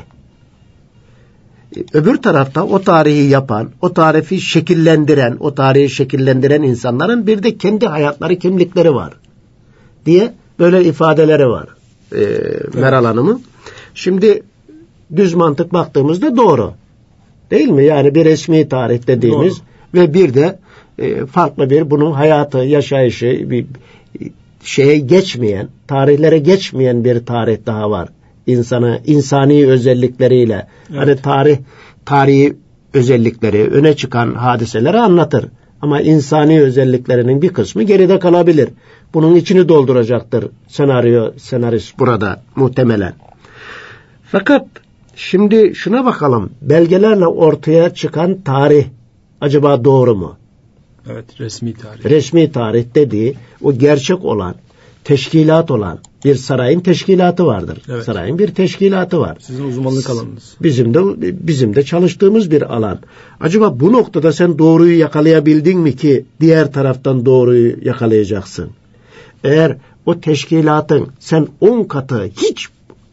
Öbür tarafta o tarihi yapan, o tarihi şekillendiren, o tarihi şekillendiren insanların bir de kendi hayatları, kimlikleri var diye böyle ifadeleri var ee, evet. Meral Hanım'ın. Şimdi düz mantık baktığımızda doğru. Değil mi? Yani bir resmi tarih dediğimiz doğru. Ve bir de e, farklı bir bunun hayatı, yaşayışı, bir şeye geçmeyen, tarihlere geçmeyen bir tarih daha var. İnsanı, insani özellikleriyle evet. Hani tarih, tarihi özellikleri, öne çıkan hadiseleri anlatır. Ama insani özelliklerinin bir kısmı geride kalabilir. Bunun içini dolduracaktır senaryo, senarist burada muhtemelen. Fakat şimdi şuna bakalım. Belgelerle ortaya çıkan tarih acaba doğru mu? Evet, resmi tarih. Resmi tarih dediği o gerçek olan, teşkilat olan bir sarayın teşkilatı vardır. Evet. Sarayın bir teşkilatı var. Sizin uzmanlık alanınız. Bizim de bizim de çalıştığımız bir alan. Acaba bu noktada sen doğruyu yakalayabildin mi ki diğer taraftan doğruyu yakalayacaksın? Eğer o teşkilatın sen on katı hiç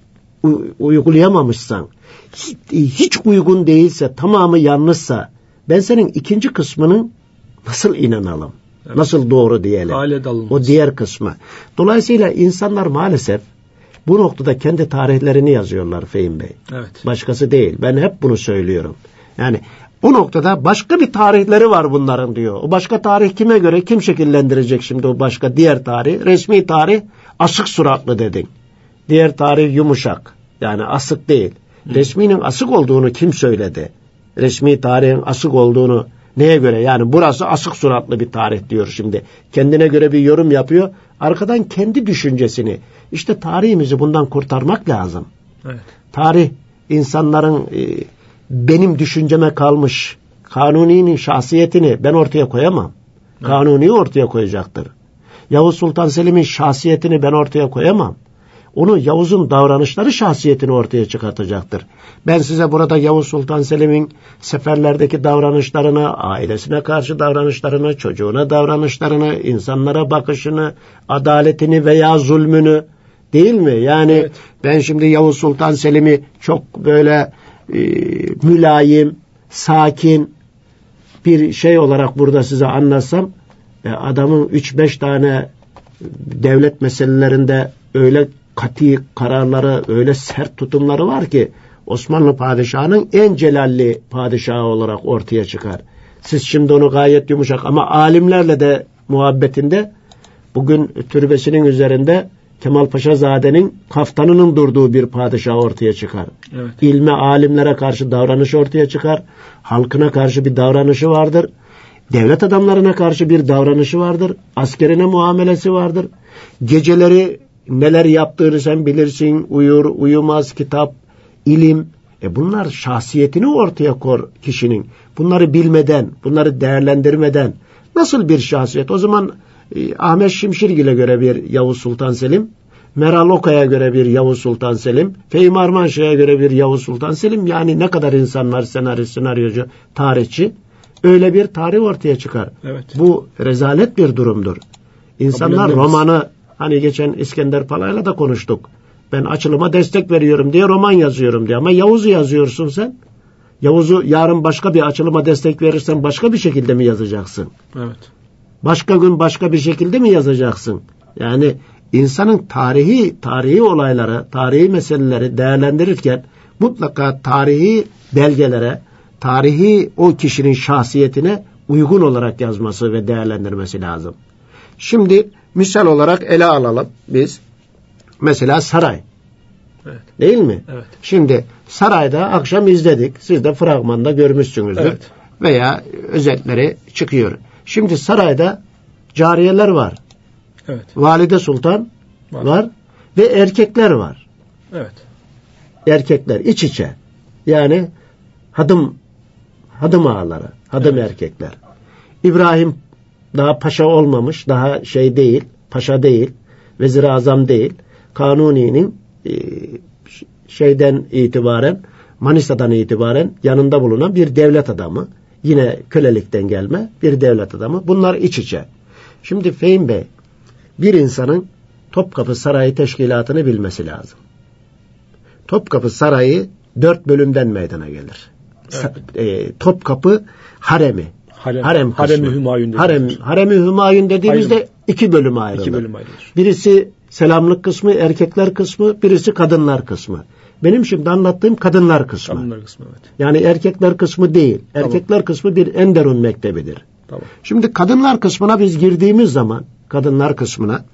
uygulayamamışsan, hiç, hiç uygun değilse, tamamı yanlışsa ben senin ikinci kısmının nasıl inanalım? Evet. Nasıl doğru diyelim? O diğer kısmı. Dolayısıyla insanlar maalesef bu noktada kendi tarihlerini yazıyorlar Fehim Bey. Evet. Başkası değil. Ben hep bunu söylüyorum. Yani o noktada başka bir tarihleri var bunların diyor. O başka tarih kime göre? Kim şekillendirecek şimdi o başka diğer tarih? Resmi tarih asık suratlı dedin. Diğer tarih yumuşak. Yani asık değil. Hı. Resminin asık olduğunu kim söyledi? Resmi tarihin asık olduğunu neye göre? Yani burası asık suratlı bir tarih diyor şimdi. Kendine göre bir yorum yapıyor. Arkadan kendi düşüncesini. İşte tarihimizi bundan kurtarmak lazım. Evet. Tarih insanların e, benim düşünceme kalmış. Kanuni'nin şahsiyetini ben ortaya koyamam. Evet. Kanuni ortaya koyacaktır. Yavuz Sultan Selim'in şahsiyetini ben ortaya koyamam. Onu Yavuz'un davranışları şahsiyetini ortaya çıkartacaktır. Ben size burada Yavuz Sultan Selim'in seferlerdeki davranışlarını, ailesine karşı davranışlarını, çocuğuna davranışlarını, insanlara bakışını, adaletini veya zulmünü değil mi? Yani evet. Ben şimdi Yavuz Sultan Selim'i çok böyle e, mülayim, sakin bir şey olarak burada size anlatsam e, adamın üç beş tane devlet meselelerinde öyle katı kararları, öyle sert tutumları var ki Osmanlı padişahının en celalli padişahı olarak ortaya çıkar. Siz şimdi onu gayet yumuşak ama alimlerle de muhabbetinde bugün türbesinin üzerinde Kemal Paşazade'nin kaftanının durduğu bir padişah ortaya çıkar. Evet. İlme, alimlere karşı davranış ortaya çıkar. Halkına karşı bir davranışı vardır. Devlet adamlarına karşı bir davranışı vardır. Askerine muamelesi vardır. Geceleri neler yaptığını sen bilirsin. Uyur, uyumaz, kitap, ilim. E bunlar şahsiyetini ortaya koyar kişinin. Bunları bilmeden, bunları değerlendirmeden nasıl bir şahsiyet? O zaman e, Ahmet Şimşirgil'e göre bir Yavuz Sultan Selim, Meral Oka'ya göre bir Yavuz Sultan Selim, Fehmi Armanşah'a göre bir Yavuz Sultan Selim. Yani ne kadar insan var, senaryo, senaryocu, tarihçi. Öyle bir tarih ortaya çıkar. Evet. Bu rezalet bir durumdur. İnsanlar romanı, hani geçen İskender Pala'yla da konuştuk. Ben açılıma destek veriyorum diye roman yazıyorum diye. Ama Yavuz'u yazıyorsun sen. Yavuz'u yarın başka bir açılıma destek verirsen başka bir şekilde mi yazacaksın? Evet. Başka gün başka bir şekilde mi yazacaksın? Yani insanın tarihi, tarihi olayları, tarihi meseleleri değerlendirirken mutlaka tarihi belgelere, tarihi o kişinin şahsiyetine uygun olarak yazması ve değerlendirmesi lazım. Şimdi misal olarak ele alalım biz. Mesela saray. Evet. Değil mi? Evet. Şimdi sarayda akşam izledik. Siz de fragmanda görmüşsünüzdür. Evet. Veya özetleri çıkıyor. Şimdi sarayda cariyeler var. Evet. Valide Sultan var. var ve erkekler var. Evet. Erkekler iç içe. Yani hadım hadım ağaları, hadım evet. erkekler. İbrahim daha paşa olmamış, daha şey değil, paşa değil, vezir-i azam değil. Kanuni'nin e, şeyden itibaren, Manisa'dan itibaren yanında bulunan bir devlet adamı. Yine kölelikten gelme bir devlet adamı. Bunlar iç içe. Şimdi Fehim Bey, bir insanın Topkapı Sarayı teşkilatını bilmesi lazım. Topkapı Sarayı dört bölümden meydana gelir. Evet. E, Topkapı haremi. Harem, harem Harem-i Hümayun Harem, Harem-i Hümayun dediğimizde Ayrım. iki bölüme ayrılır. İki bölüm ayrılır. Birisi selamlık kısmı, erkekler kısmı, birisi kadınlar kısmı. Benim şimdi anlattığım kadınlar kısmı. Kadınlar kısmı, evet. Yani erkekler kısmı değil. Tamam. Erkekler kısmı bir Enderun mektebidir. Tamam. Şimdi kadınlar kısmına biz girdiğimiz zaman, kadınlar kısmına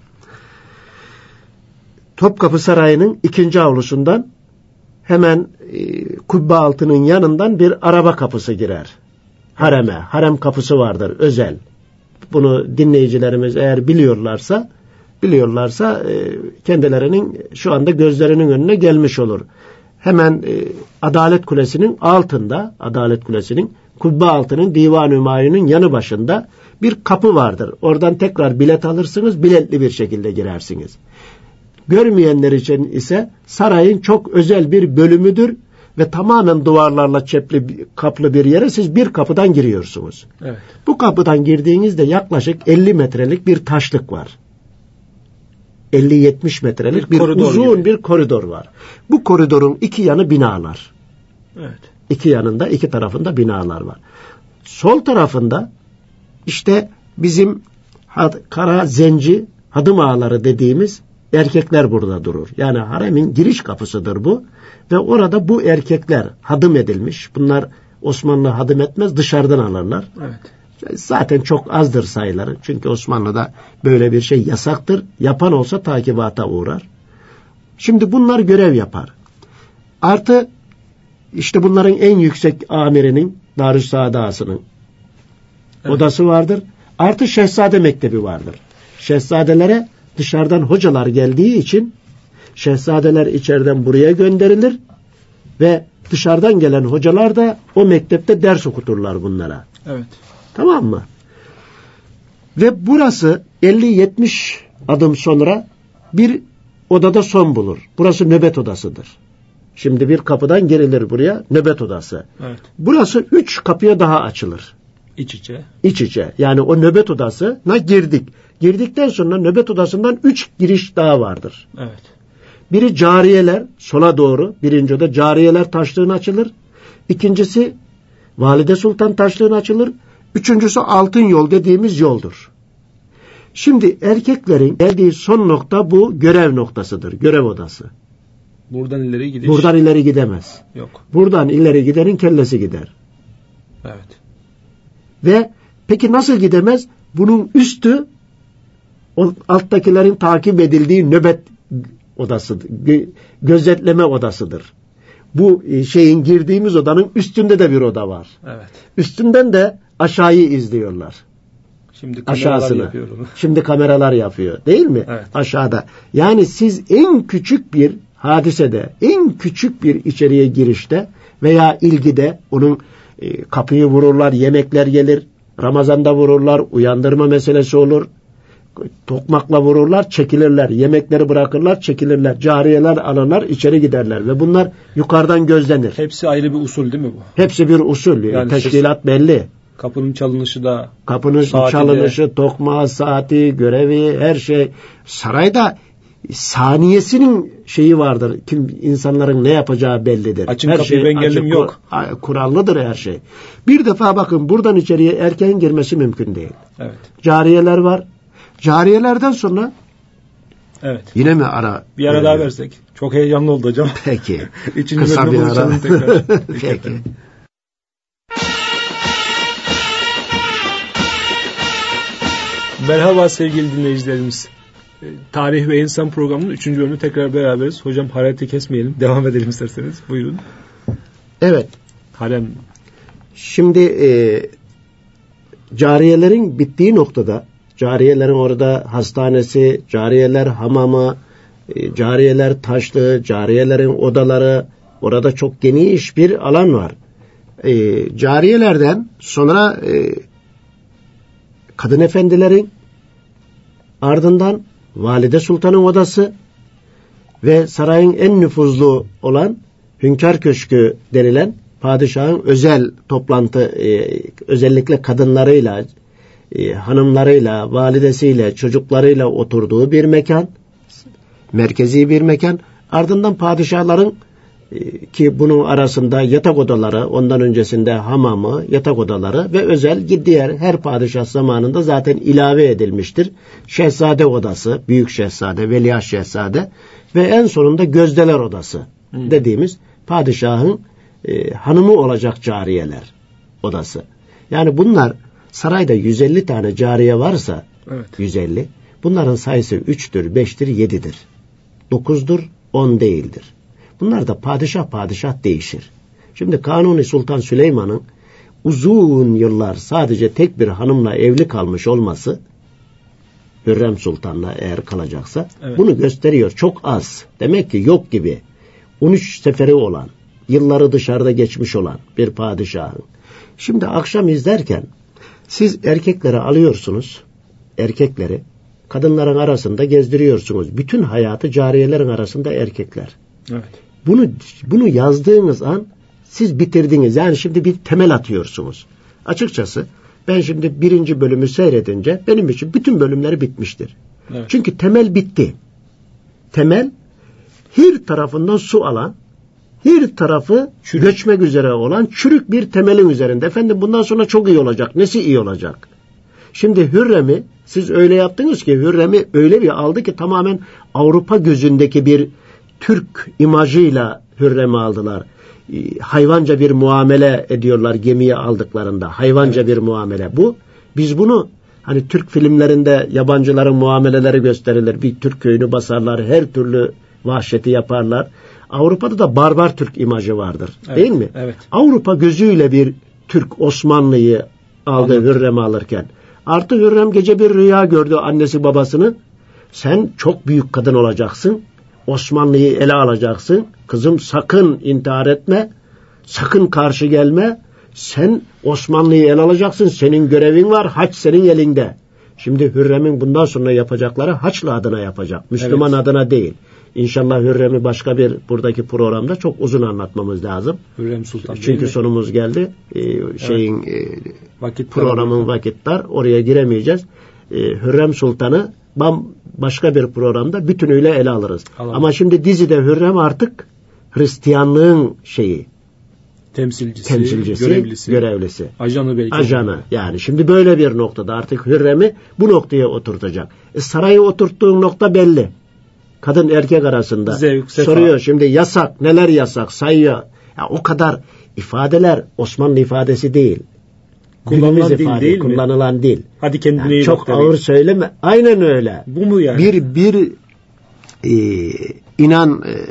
Topkapı Sarayı'nın ikinci avlusundan hemen e, kubbe altının yanından bir araba kapısı girer. Hareme, harem kapısı vardır özel. Bunu dinleyicilerimiz eğer biliyorlarsa, biliyorlarsa e, kendilerinin şu anda gözlerinin önüne gelmiş olur. Hemen e, Adalet Kulesi'nin altında, Adalet Kulesi'nin kubbe altının Divan-ı Hümayun'un yanı başında bir kapı vardır. Oradan tekrar bilet alırsınız, biletli bir şekilde girersiniz. Görmeyenler için ise sarayın çok özel bir bölümüdür ve tamamen duvarlarla çepli kaplı bir yere siz bir kapıdan giriyorsunuz. Evet. Bu kapıdan girdiğinizde yaklaşık elli metrelik bir taşlık var. elli yetmiş metrelik bir, bir uzun gibi. bir koridor var. Bu koridorun iki yanı binalar. Evet. İki yanında, iki tarafında binalar var. Sol tarafında işte bizim had, kara zenci hadım ağaları dediğimiz erkekler burada durur. Yani haremin giriş kapısıdır bu. Ve orada bu erkekler hadım edilmiş. Bunlar Osmanlı hadım etmez, dışarıdan alırlar. Evet. Zaten çok azdır sayıları. Çünkü Osmanlı'da böyle bir şey yasaktır. Yapan olsa takibata uğrar. Şimdi bunlar görev yapar. Artı işte bunların en yüksek amirinin, Darüşşafaka Ağası'nın evet. odası vardır. Artı Şehzade Mektebi vardır. Şehzadelere dışarıdan hocalar geldiği için şehzadeler içeriden buraya gönderilir ve dışarıdan gelen hocalar da o mektepte ders okuturlar bunlara. Evet. Tamam mı? Ve burası elli yetmiş adım sonra bir odada son bulur. Burası nöbet odasıdır. Şimdi bir kapıdan girilir buraya, nöbet odası. Evet. Burası üç kapıya daha açılır. İç içe. İç içe. Yani o nöbet odasına girdik. Girdikten sonra nöbet odasından üç giriş daha vardır. Evet. Biri cariyeler, sola doğru. Birinci oda cariyeler taşlığına açılır. İkincisi Valide Sultan taşlığına açılır. Üçüncüsü altın yol dediğimiz yoldur. Şimdi erkeklerin geldiği son nokta bu görev noktasıdır. Görev odası. Buradan ileri gidiş. Buradan ileri gidemez. Yok. Buradan ileri giderin kellesi gider. Evet. Ve peki nasıl gidemez? Bunun üstü o alttakilerin takip edildiği nöbet odasıdır. Gö- gözetleme odasıdır. Bu şeyin girdiğimiz odanın üstünde de bir oda var. Evet. Üstünden de aşağıyı izliyorlar. Şimdi kameralar Aşağısını. yapıyor onu. Şimdi kameralar yapıyor. Değil mi? Evet. Aşağıda. Yani siz en küçük bir hadisede, en küçük bir içeriye girişte veya ilgide onun e, kapıyı vururlar, yemekler gelir. Ramazan'da vururlar, uyandırma meselesi olur. Tokmakla vururlar, çekilirler. Yemekleri bırakırlar, çekilirler. Cariyeler alırlar, içeri giderler. Ve bunlar yukarıdan gözlenir. Hepsi ayrı bir usul değil mi bu? Hepsi bir usul. Yani teşkilat ses, belli. Kapının çalınışı da. Kapının çalınışı, tokmağı, saati, görevi, her şey. Sarayda saniyesinin şeyi vardır. Kim insanların ne yapacağı bellidir. Açın her kapıyı şey ben geldim açık, yok. Kurallıdır her şey. Bir defa bakın buradan içeriye erken girmesi mümkün değil. Evet. Cariyeler var. Cariyelerden sonra evet. Yine mi ara? Bir ara daha versek. Çok heyecanlı oldu hocam. Peki. Kısa bir ara. Peki. Merhaba sevgili dinleyicilerimiz. Tarih ve İnsan programının üçüncü bölümü tekrar beraberiz. Hocam hareti kesmeyelim. Devam edelim isterseniz. Buyurun. Evet. Harem. Şimdi e, cariyelerin bittiği noktada, cariyelerin orada hastanesi, cariyeler hamamı, e, cariyeler taşlığı, cariyelerin odaları, orada çok geniş bir alan var. E, cariyelerden sonra e, kadın efendilerin, ardından Valide Sultan'ın odası ve sarayın en nüfuzlu olan Hünkâr Köşkü denilen padişahın özel toplantı, e, özellikle kadınlarıyla, e, hanımlarıyla, validesiyle, çocuklarıyla oturduğu bir mekan, merkezi bir mekan. Ardından padişahların e, ki bunun arasında yatak odaları, ondan öncesinde hamamı, yatak odaları ve özel diğer her padişah zamanında zaten ilave edilmiştir. Şehzade odası, büyük şehzade, veliaht şehzade ve en sonunda gözdeler odası hmm. dediğimiz padişahın e, hanımı olacak cariyeler odası. Yani bunlar sarayda yüz elli tane cariye varsa evet. yüz elli, bunların sayısı üçtür, beştir, yedidir. dokuzdur, on değildir. Bunlar da padişah padişah değişir. Şimdi Kanuni Sultan Süleyman'ın uzun yıllar sadece tek bir hanımla evli kalmış olması, Hürrem Sultan'la eğer kalacaksa evet. bunu gösteriyor. Çok az. Demek ki yok gibi. on üç seferi olan, yılları dışarıda geçmiş olan bir padişahın. Şimdi akşam izlerken siz erkekleri alıyorsunuz, erkekleri kadınların arasında gezdiriyorsunuz. Bütün hayatı cariyelerin arasında erkekler. Evet. Bunu bunu yazdığınız an siz bitirdiniz. Yani şimdi bir temel atıyorsunuz. Açıkçası ben şimdi birinci bölümü seyredince benim için bütün bölümleri bitmiştir. Evet. Çünkü temel bitti. Temel her tarafından su alan, her tarafı çürük. Göçmek üzere olan çürük bir temelin üzerinde. Efendim bundan sonra çok iyi olacak. Nesi iyi olacak? Şimdi Hürrem'i siz öyle yaptınız ki Hürrem'i öyle bir aldı ki tamamen Avrupa gözündeki bir Türk imajıyla Hürrem'i aldılar. Hayvanca bir muamele ediyorlar gemiye aldıklarında. Hayvanca evet. bir muamele. Bu biz bunu hani Türk filmlerinde yabancıların muameleleri gösterilir. Bir Türk köyünü basarlar. Her türlü vahşeti yaparlar. Avrupa'da da barbar Türk imajı vardır. Evet, değil mi? Evet. Avrupa gözüyle bir Türk Osmanlı'yı aldı Anladım. Hürrem'i alırken. Artı Hürrem gece bir rüya gördü annesi babasını. Sen çok büyük kadın olacaksın. Osmanlı'yı ele alacaksın. Kızım sakın intihar etme. Sakın karşı gelme. Sen Osmanlı'yı ele alacaksın. Senin görevin var. Haç senin elinde. Şimdi Hürrem'in bundan sonra yapacakları Haçlı adına yapacak. Müslüman evet. adına değil. İnşallah Hürrem'i başka bir buradaki programda çok uzun anlatmamız lazım. Hürrem Sultan. Çünkü sonumuz geldi. Ee, şeyin evet. e, Vakit programın vakitler. Oraya giremeyeceğiz. Ee, Hürrem Sultan'ı bam başka bir programda bütünüyle ele alırız. Alalım. Ama şimdi dizide Hürrem artık Hristiyanlığın şeyi. Temsilcisi, temsilcisi görevlisi, görevlisi. Ajanı belki. Ajanı. Yani şimdi böyle bir noktada artık Hürrem'i bu noktaya oturtacak. E, sarayı oturttuğun nokta belli. Kadın erkek arasında. Zevk, soruyor şimdi yasak, neler yasak sayıyor. Ya o kadar ifadeler Osmanlı ifadesi değil. Kullanılan dil ifade, değil kullanılan mi? dil. Hadi kendine yani çok ağır söyleme. Aynen öyle. Bu mu yani? Bir bir e, inan e,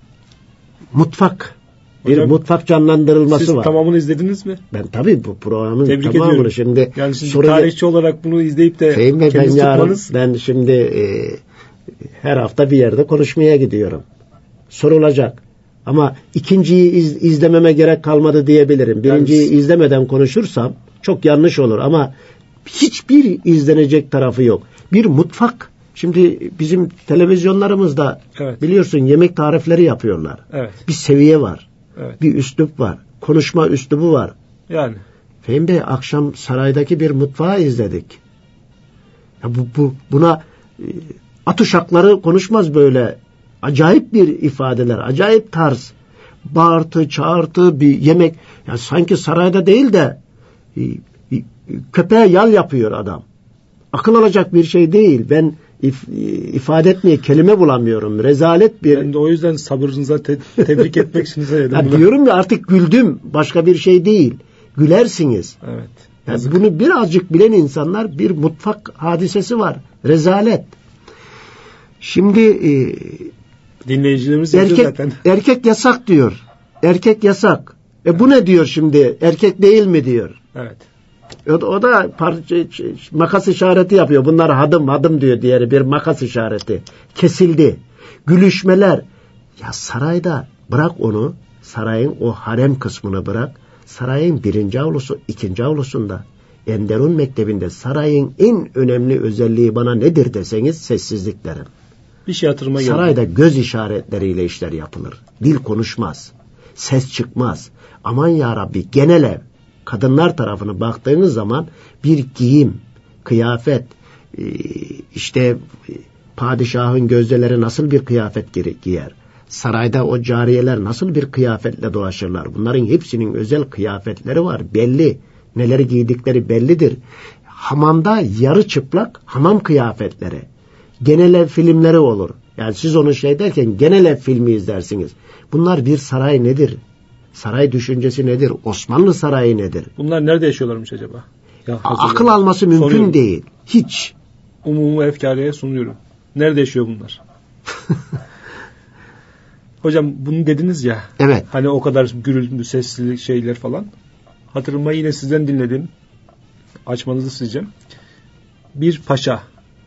mutfak bir Hocam, mutfak canlandırılması siz var. Siz tamamını izlediniz mi? Ben tabii bu programın Tebrik tamamını ediyorum. şimdi yani siz soru tarihçi olarak bunu izleyip de Sayın Bey, ben yarın tutmanız... ben şimdi e, her hafta bir yerde konuşmaya gidiyorum. Sorulacak. Ama ikinciyi iz, izlememe gerek kalmadı diyebilirim. Birinciyi yani, izlemeden konuşursam çok yanlış olur ama hiçbir izlenecek tarafı yok. Bir mutfak. Şimdi bizim televizyonlarımızda evet. biliyorsun yemek tarifleri yapıyorlar. Evet. Bir seviye var. Evet. Bir üslup var. Konuşma üslubu var. Yani. Fehmi Bey, akşam saraydaki bir mutfağı izledik. Ya bu, bu buna e, at uşakları konuşmaz böyle. Acayip bir ifadeler, acayip tarz. Bağırtı, çağırtı bir yemek. Ya sanki sarayda değil de e, e, köpeğe yal yapıyor adam. Akıl alacak bir şey değil. Ben if, ifade etmeye kelime bulamıyorum. Rezalet bir... Ben de o yüzden sabırınıza te- tebrik etmek için söyledim. Ya diyorum ya, artık güldüm. Başka bir şey değil. Gülersiniz. Evet. Yani bunu birazcık bilen insanlar, bir mutfak hadisesi var. Rezalet. Şimdi e, dinleyicilerimiz erkek, zaten. Erkek yasak diyor. Erkek yasak. E evet. Bu ne diyor şimdi? Erkek değil mi diyor. Evet. O, o da parça, makas işareti yapıyor. Bunlar hadım hadım diyor diğeri, bir makas işareti. Kesildi. Gülüşmeler. Ya sarayda bırak onu. Sarayın o harem kısmını bırak. Sarayın birinci avlusu, ikinci avlusunda, Enderun Mektebi'nde sarayın en önemli özelliği bana nedir deseniz sessizlik derim. Bir şey hatırıma geldi. Sarayda göz işaretleriyle işler yapılır. Dil konuşmaz. Ses çıkmaz. Aman ya Rabbi, genel ev. Kadınlar tarafına baktığınız zaman bir giyim, kıyafet, işte padişahın gözdeleri nasıl bir kıyafet giyer? Sarayda o cariyeler nasıl bir kıyafetle dolaşırlar? Bunların hepsinin özel kıyafetleri var. Belli. Neleri giydikleri bellidir. Hamamda yarı çıplak hamam kıyafetleri. Genel ev filmleri olur. Yani siz onu şey derken genel ev filmi izlersiniz. Bunlar bir saray nedir? Saray düşüncesi nedir? Osmanlı sarayı nedir? Bunlar nerede yaşıyorlarmış acaba? Ya, akıl alması mümkün soruyorum. Değil. Hiç. Umumu efkareye sunuyorum. Nerede yaşıyor bunlar? Hocam bunu dediniz ya. Evet. Hani o kadar gürültü, sesli şeyler falan. Hatırıma yine sizden dinledim. Açmanızı isteyeceğim. Bir paşa,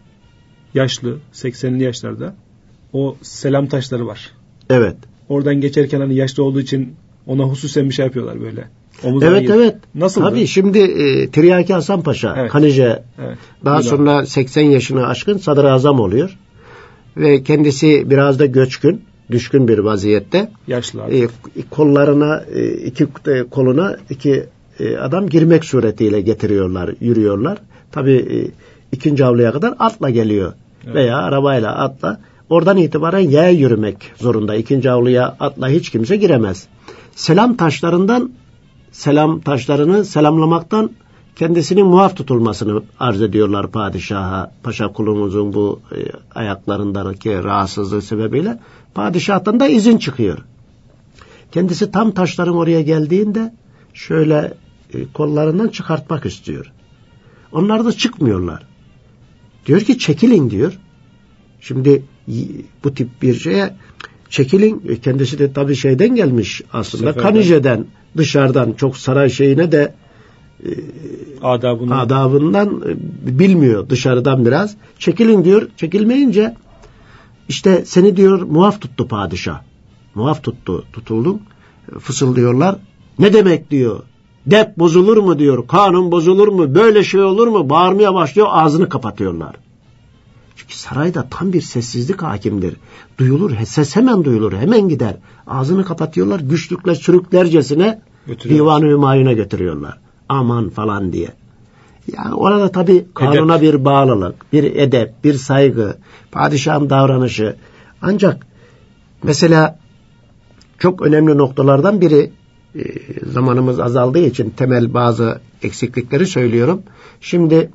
yaşlı, seksenli yaşlarda, o selam taşları var. Evet. Oradan geçerken hani yaşlı olduğu için ona hususen bir şey yapıyorlar böyle. Omuzdan evet yedi. evet. Nasıl? Tabii şimdi e, Tiryaki Hasan Paşa, evet. Kanice, evet. Daha Bilal. Sonra seksen yaşını aşkın sadrazam oluyor. Ve kendisi biraz da göçkün, düşkün bir vaziyette. Yaşlı abi. E, kollarına, e, iki e, koluna iki e, adam girmek suretiyle getiriyorlar, yürüyorlar. Tabii e, ikinci avluya kadar atla geliyor. Evet. Veya arabayla atla. Oradan itibaren yaya yürümek zorunda. İkinci avluya atla hiç kimse giremez. Selam taşlarından, selam taşlarını selamlamaktan kendisinin muaf tutulmasını arz ediyorlar padişaha. Paşa kulumuzun bu e, ayaklarındaki rahatsızlığı sebebiyle padişahtan da izin çıkıyor. Kendisi tam taşların oraya geldiğinde şöyle e, kollarından çıkartmak istiyor. Onlar da çıkmıyorlar. Diyor ki çekilin diyor. Şimdi bu tip bir şeye çekilin, kendisi de tabii şeyden gelmiş aslında. Seferden. Kanice'den, dışarıdan, çok saray şeyine de e, adabından. adabından e, bilmiyor, dışarıdan biraz. Çekilin diyor. Çekilmeyince işte seni diyor muaf tuttu padişah. Muaf tuttu, tutuldun. Fısıldıyorlar. Ne demek diyor. Dep bozulur mu diyor. Kanun bozulur mu? Böyle şey olur mu? Bağırmaya başlıyor. Ağzını kapatıyorlar. Çünkü sarayda tam bir sessizlik hakimdir. Duyulur. Ses hemen duyulur. Hemen gider. Ağzını kapatıyorlar. Güçlükle sürüklercesine Divan-ı Hümayun'a götürüyorlar. Aman falan diye. Yani orada tabii kanuna edep. Bir bağlılık, bir edep, bir saygı, padişahın davranışı. Ancak mesela çok önemli noktalardan biri, e, zamanımız azaldığı için temel bazı eksiklikleri söylüyorum. Şimdi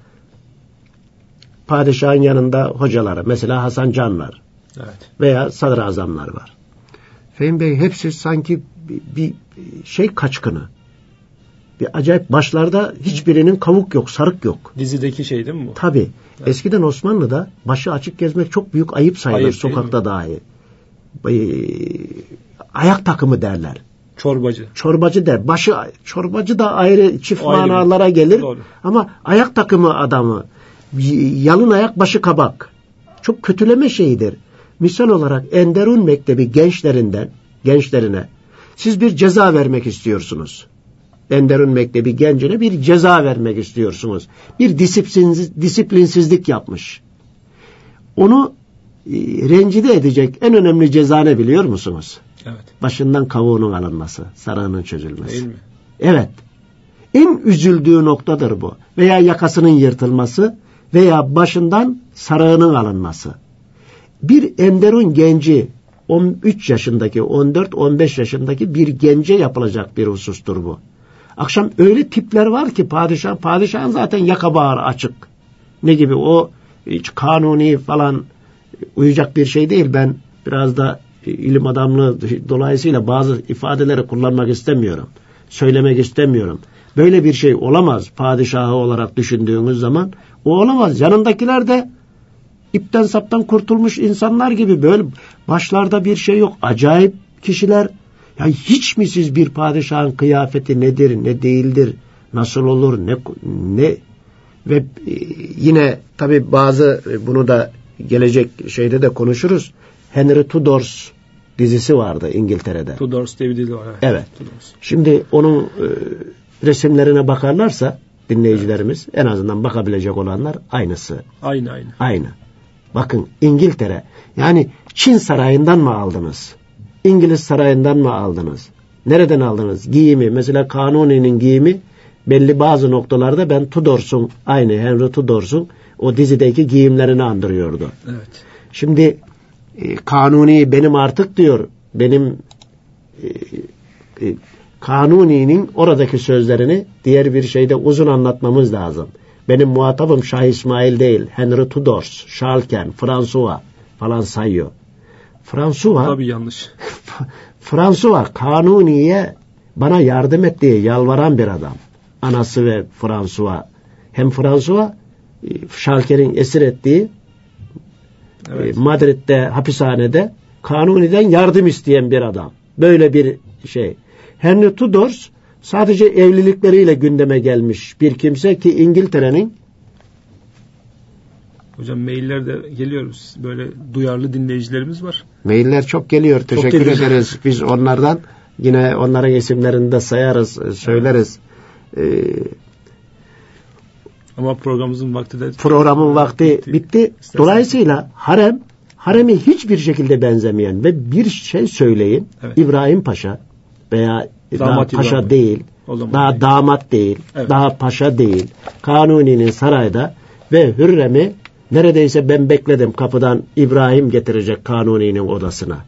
padişahın yanında hocaları, mesela Hasan Can var. Evet. Veya sadrazamlar var. Fehmi Bey hepsi sanki bir, bir şey kaçkını. Bir acayip, başlarda hiçbirinin kavuk yok, sarık yok. Dizideki şey değil mi bu? Tabii. Evet. Eskiden Osmanlı'da başı açık gezmek çok büyük ayıp sayılır, ayıp, sokakta dahi. Ee, ayak takımı derler. Çorbacı. Çorbacı der. Başı, çorbacı da ayrı çift O ayrı manalara bir. gelir. Doğru. Ama ayak takımı adamı, yalın ayak başı kabak. Çok kötüleme şeyidir. Misal olarak Enderun Mektebi gençlerinden, gençlerine siz bir ceza vermek istiyorsunuz. Enderun Mektebi gencine bir ceza vermek istiyorsunuz. Bir disiplinsiz, disiplinsizlik yapmış. Onu e, rencide edecek en önemli ceza ne biliyor musunuz? Evet. Başından kavuğunun alınması, sarığının çözülmesi. Değil mi? Evet. En üzüldüğü noktadır bu. Veya yakasının yırtılması veya başından sarığının alınması. Bir Enderun genci, on üç yaşındaki, on dört on beş yaşındaki bir gence yapılacak bir husustur bu. Akşam öyle tipler var ki padişah, padişahın zaten yaka bağır açık. Ne gibi, o hiç kanuni falan uyacak bir şey değil. Ben biraz da ilim adamlığı dolayısıyla bazı ifadeleri kullanmak istemiyorum. Söylemek istemiyorum. Böyle bir şey olamaz padişahı olarak düşündüğümüz zaman. O olamaz. Yanındakiler de ipten saptan kurtulmuş insanlar gibi, böyle başlarda bir şey yok. Acayip kişiler. Ya hiç mi siz bir padişahın kıyafeti nedir, ne değildir, nasıl olur, ne ne ve yine tabii bazı, bunu da gelecek şeyde de konuşuruz. Henry Tudors dizisi vardı İngiltere'de. Tudors diye bir dizi var. Evet. Evet. Tudors. Şimdi onun e, resimlerine bakarlarsa dinleyicilerimiz, evet, en azından bakabilecek olanlar aynısı. Aynı aynı. Aynı. Bakın İngiltere, yani Çin sarayından mı aldınız? İngiliz sarayından mı aldınız? Nereden aldınız? Giyimi, mesela Kanuni'nin giyimi belli bazı noktalarda ben Tudors'un, aynı Henry Tudors'un o dizideki giyimlerini andırıyordu. Evet. Şimdi e, Kanuni benim artık diyor, benim e, e, Kanuni'nin oradaki sözlerini diğer bir şeyde uzun anlatmamız lazım. Benim muhatabım Şah İsmail değil, Henry Tudors, Schalken, François falan sayıyor. François, tabii yanlış. François Kanuni'ye bana yardım et diye yalvaran bir adam. Anası ve François. Hem François Schalken'in esir ettiği, evet, Madrid'de hapishanede Kanuni'den yardım isteyen bir adam. Böyle bir şey. Henry Tudors sadece evlilikleriyle gündeme gelmiş bir kimse ki İngiltere'nin. Hocam mailler de geliyoruz. Böyle duyarlı dinleyicilerimiz var. Mailler çok geliyor. Çok Teşekkür geliyor. ederiz. Biz onlardan yine onların isimlerini de sayarız, söyleriz. Ee, Ama programımızın vakti de... Programın vakti bitti. bitti. Dolayısıyla harem, haremi hiçbir şekilde benzemeyen ve bir şey söyleyeyim. Evet. İbrahim Paşa veya damat daha paşa İbrahim. değil, daha değil. damat değil, evet, daha paşa değil. Kanuni'nin sarayda ve Hürrem'i neredeyse ben bekledim, kapıdan İbrahim getirecek Kanuni'nin odasına.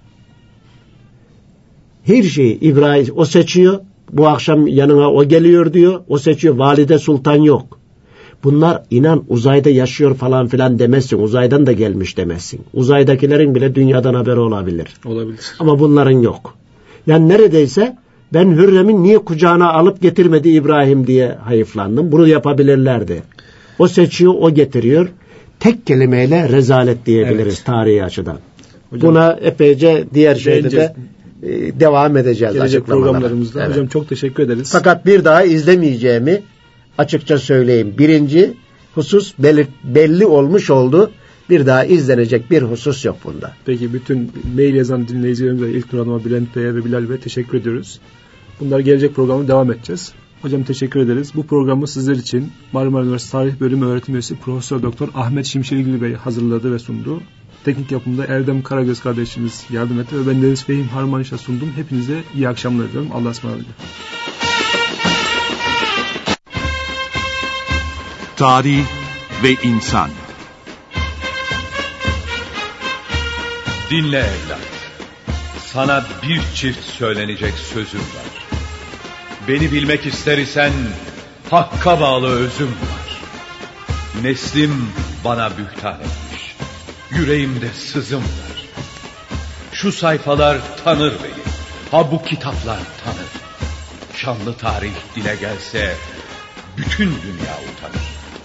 Her şeyi İbrahim o seçiyor. Bu akşam yanına o geliyor diyor. O seçiyor. Valide Sultan yok. Bunlar inan uzayda yaşıyor falan filan demezsin. Uzaydan da gelmiş demezsin. Uzaydakilerin bile dünyadan haberi olabilir. Olabilir. Ama bunların yok. Yani neredeyse ben Hürrem'in niye kucağına alıp getirmedi İbrahim diye hayıflandım. Bunu yapabilirlerdi. O seçiyor, o getiriyor. Tek kelimeyle rezalet diyebiliriz, evet, tarihi açıdan. Hocam, buna epeyce diğer şeyde de e, devam edeceğiz. Gelecek programlarımızda. Evet. Hocam çok teşekkür ederiz. Fakat bir daha izlemeyeceğimi açıkça söyleyeyim. Birinci husus belli, belli olmuş oldu. Bir daha izlenecek bir husus yok bunda. Peki bütün mail yazan dinleyicilerimize, ilk Hanım'a, Bülent Bey'e ve Bilal Bey'e teşekkür ediyoruz. Bunlar gelecek programda devam edeceğiz. Hocam teşekkür ederiz. Bu programı sizler için Marmara Üniversitesi Tarih Bölümü öğretim üyesi Profesör Doktor Ahmet Şimşirgili Bey hazırladı ve sundu. Teknik yapımda Erdem Karagöz kardeşimiz yardım etti ve ben Deniz Fehim Harmanşa sundum. Hepinize iyi akşamlar diliyorum. Allah'a ısmarladık. Tarih ve insan. Dinle evlat. Sana bir çift söylenecek sözüm var. Beni bilmek ister isen hakka bağlı özüm var. Neslim bana bühtan etmiş. Yüreğimde sızım var. Şu sayfalar tanır beni. Ha bu kitaplar tanır. şanlı tarih dile gelse bütün dünya utanır.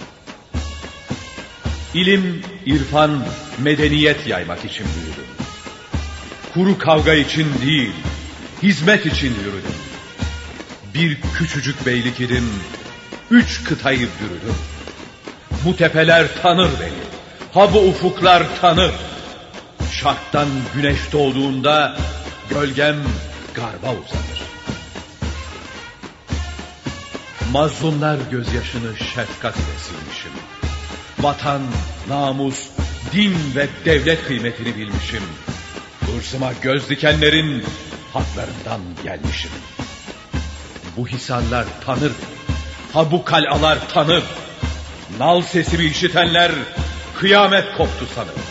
İlim, irfan, medeniyet yaymak için büyüdüm. Kuru kavga için değil, hizmet için yürüdüm. Bir küçücük beylik idim, üç kıtayı bürüdüm. Bu tepeler tanır beni, ha bu ufuklar tanır. Şarktan güneş doğduğunda gölgem garba uzanır. Mazlumlar gözyaşını şefkat ile silmişim. Vatan, namus, din ve devlet kıymetini bilmişim. Hırsıma göz dikenlerin haklarından gelmişim. Bu hisarlar tanır, ha bu kalalar tanır. Nal sesimi işitenler kıyamet koptu sanır.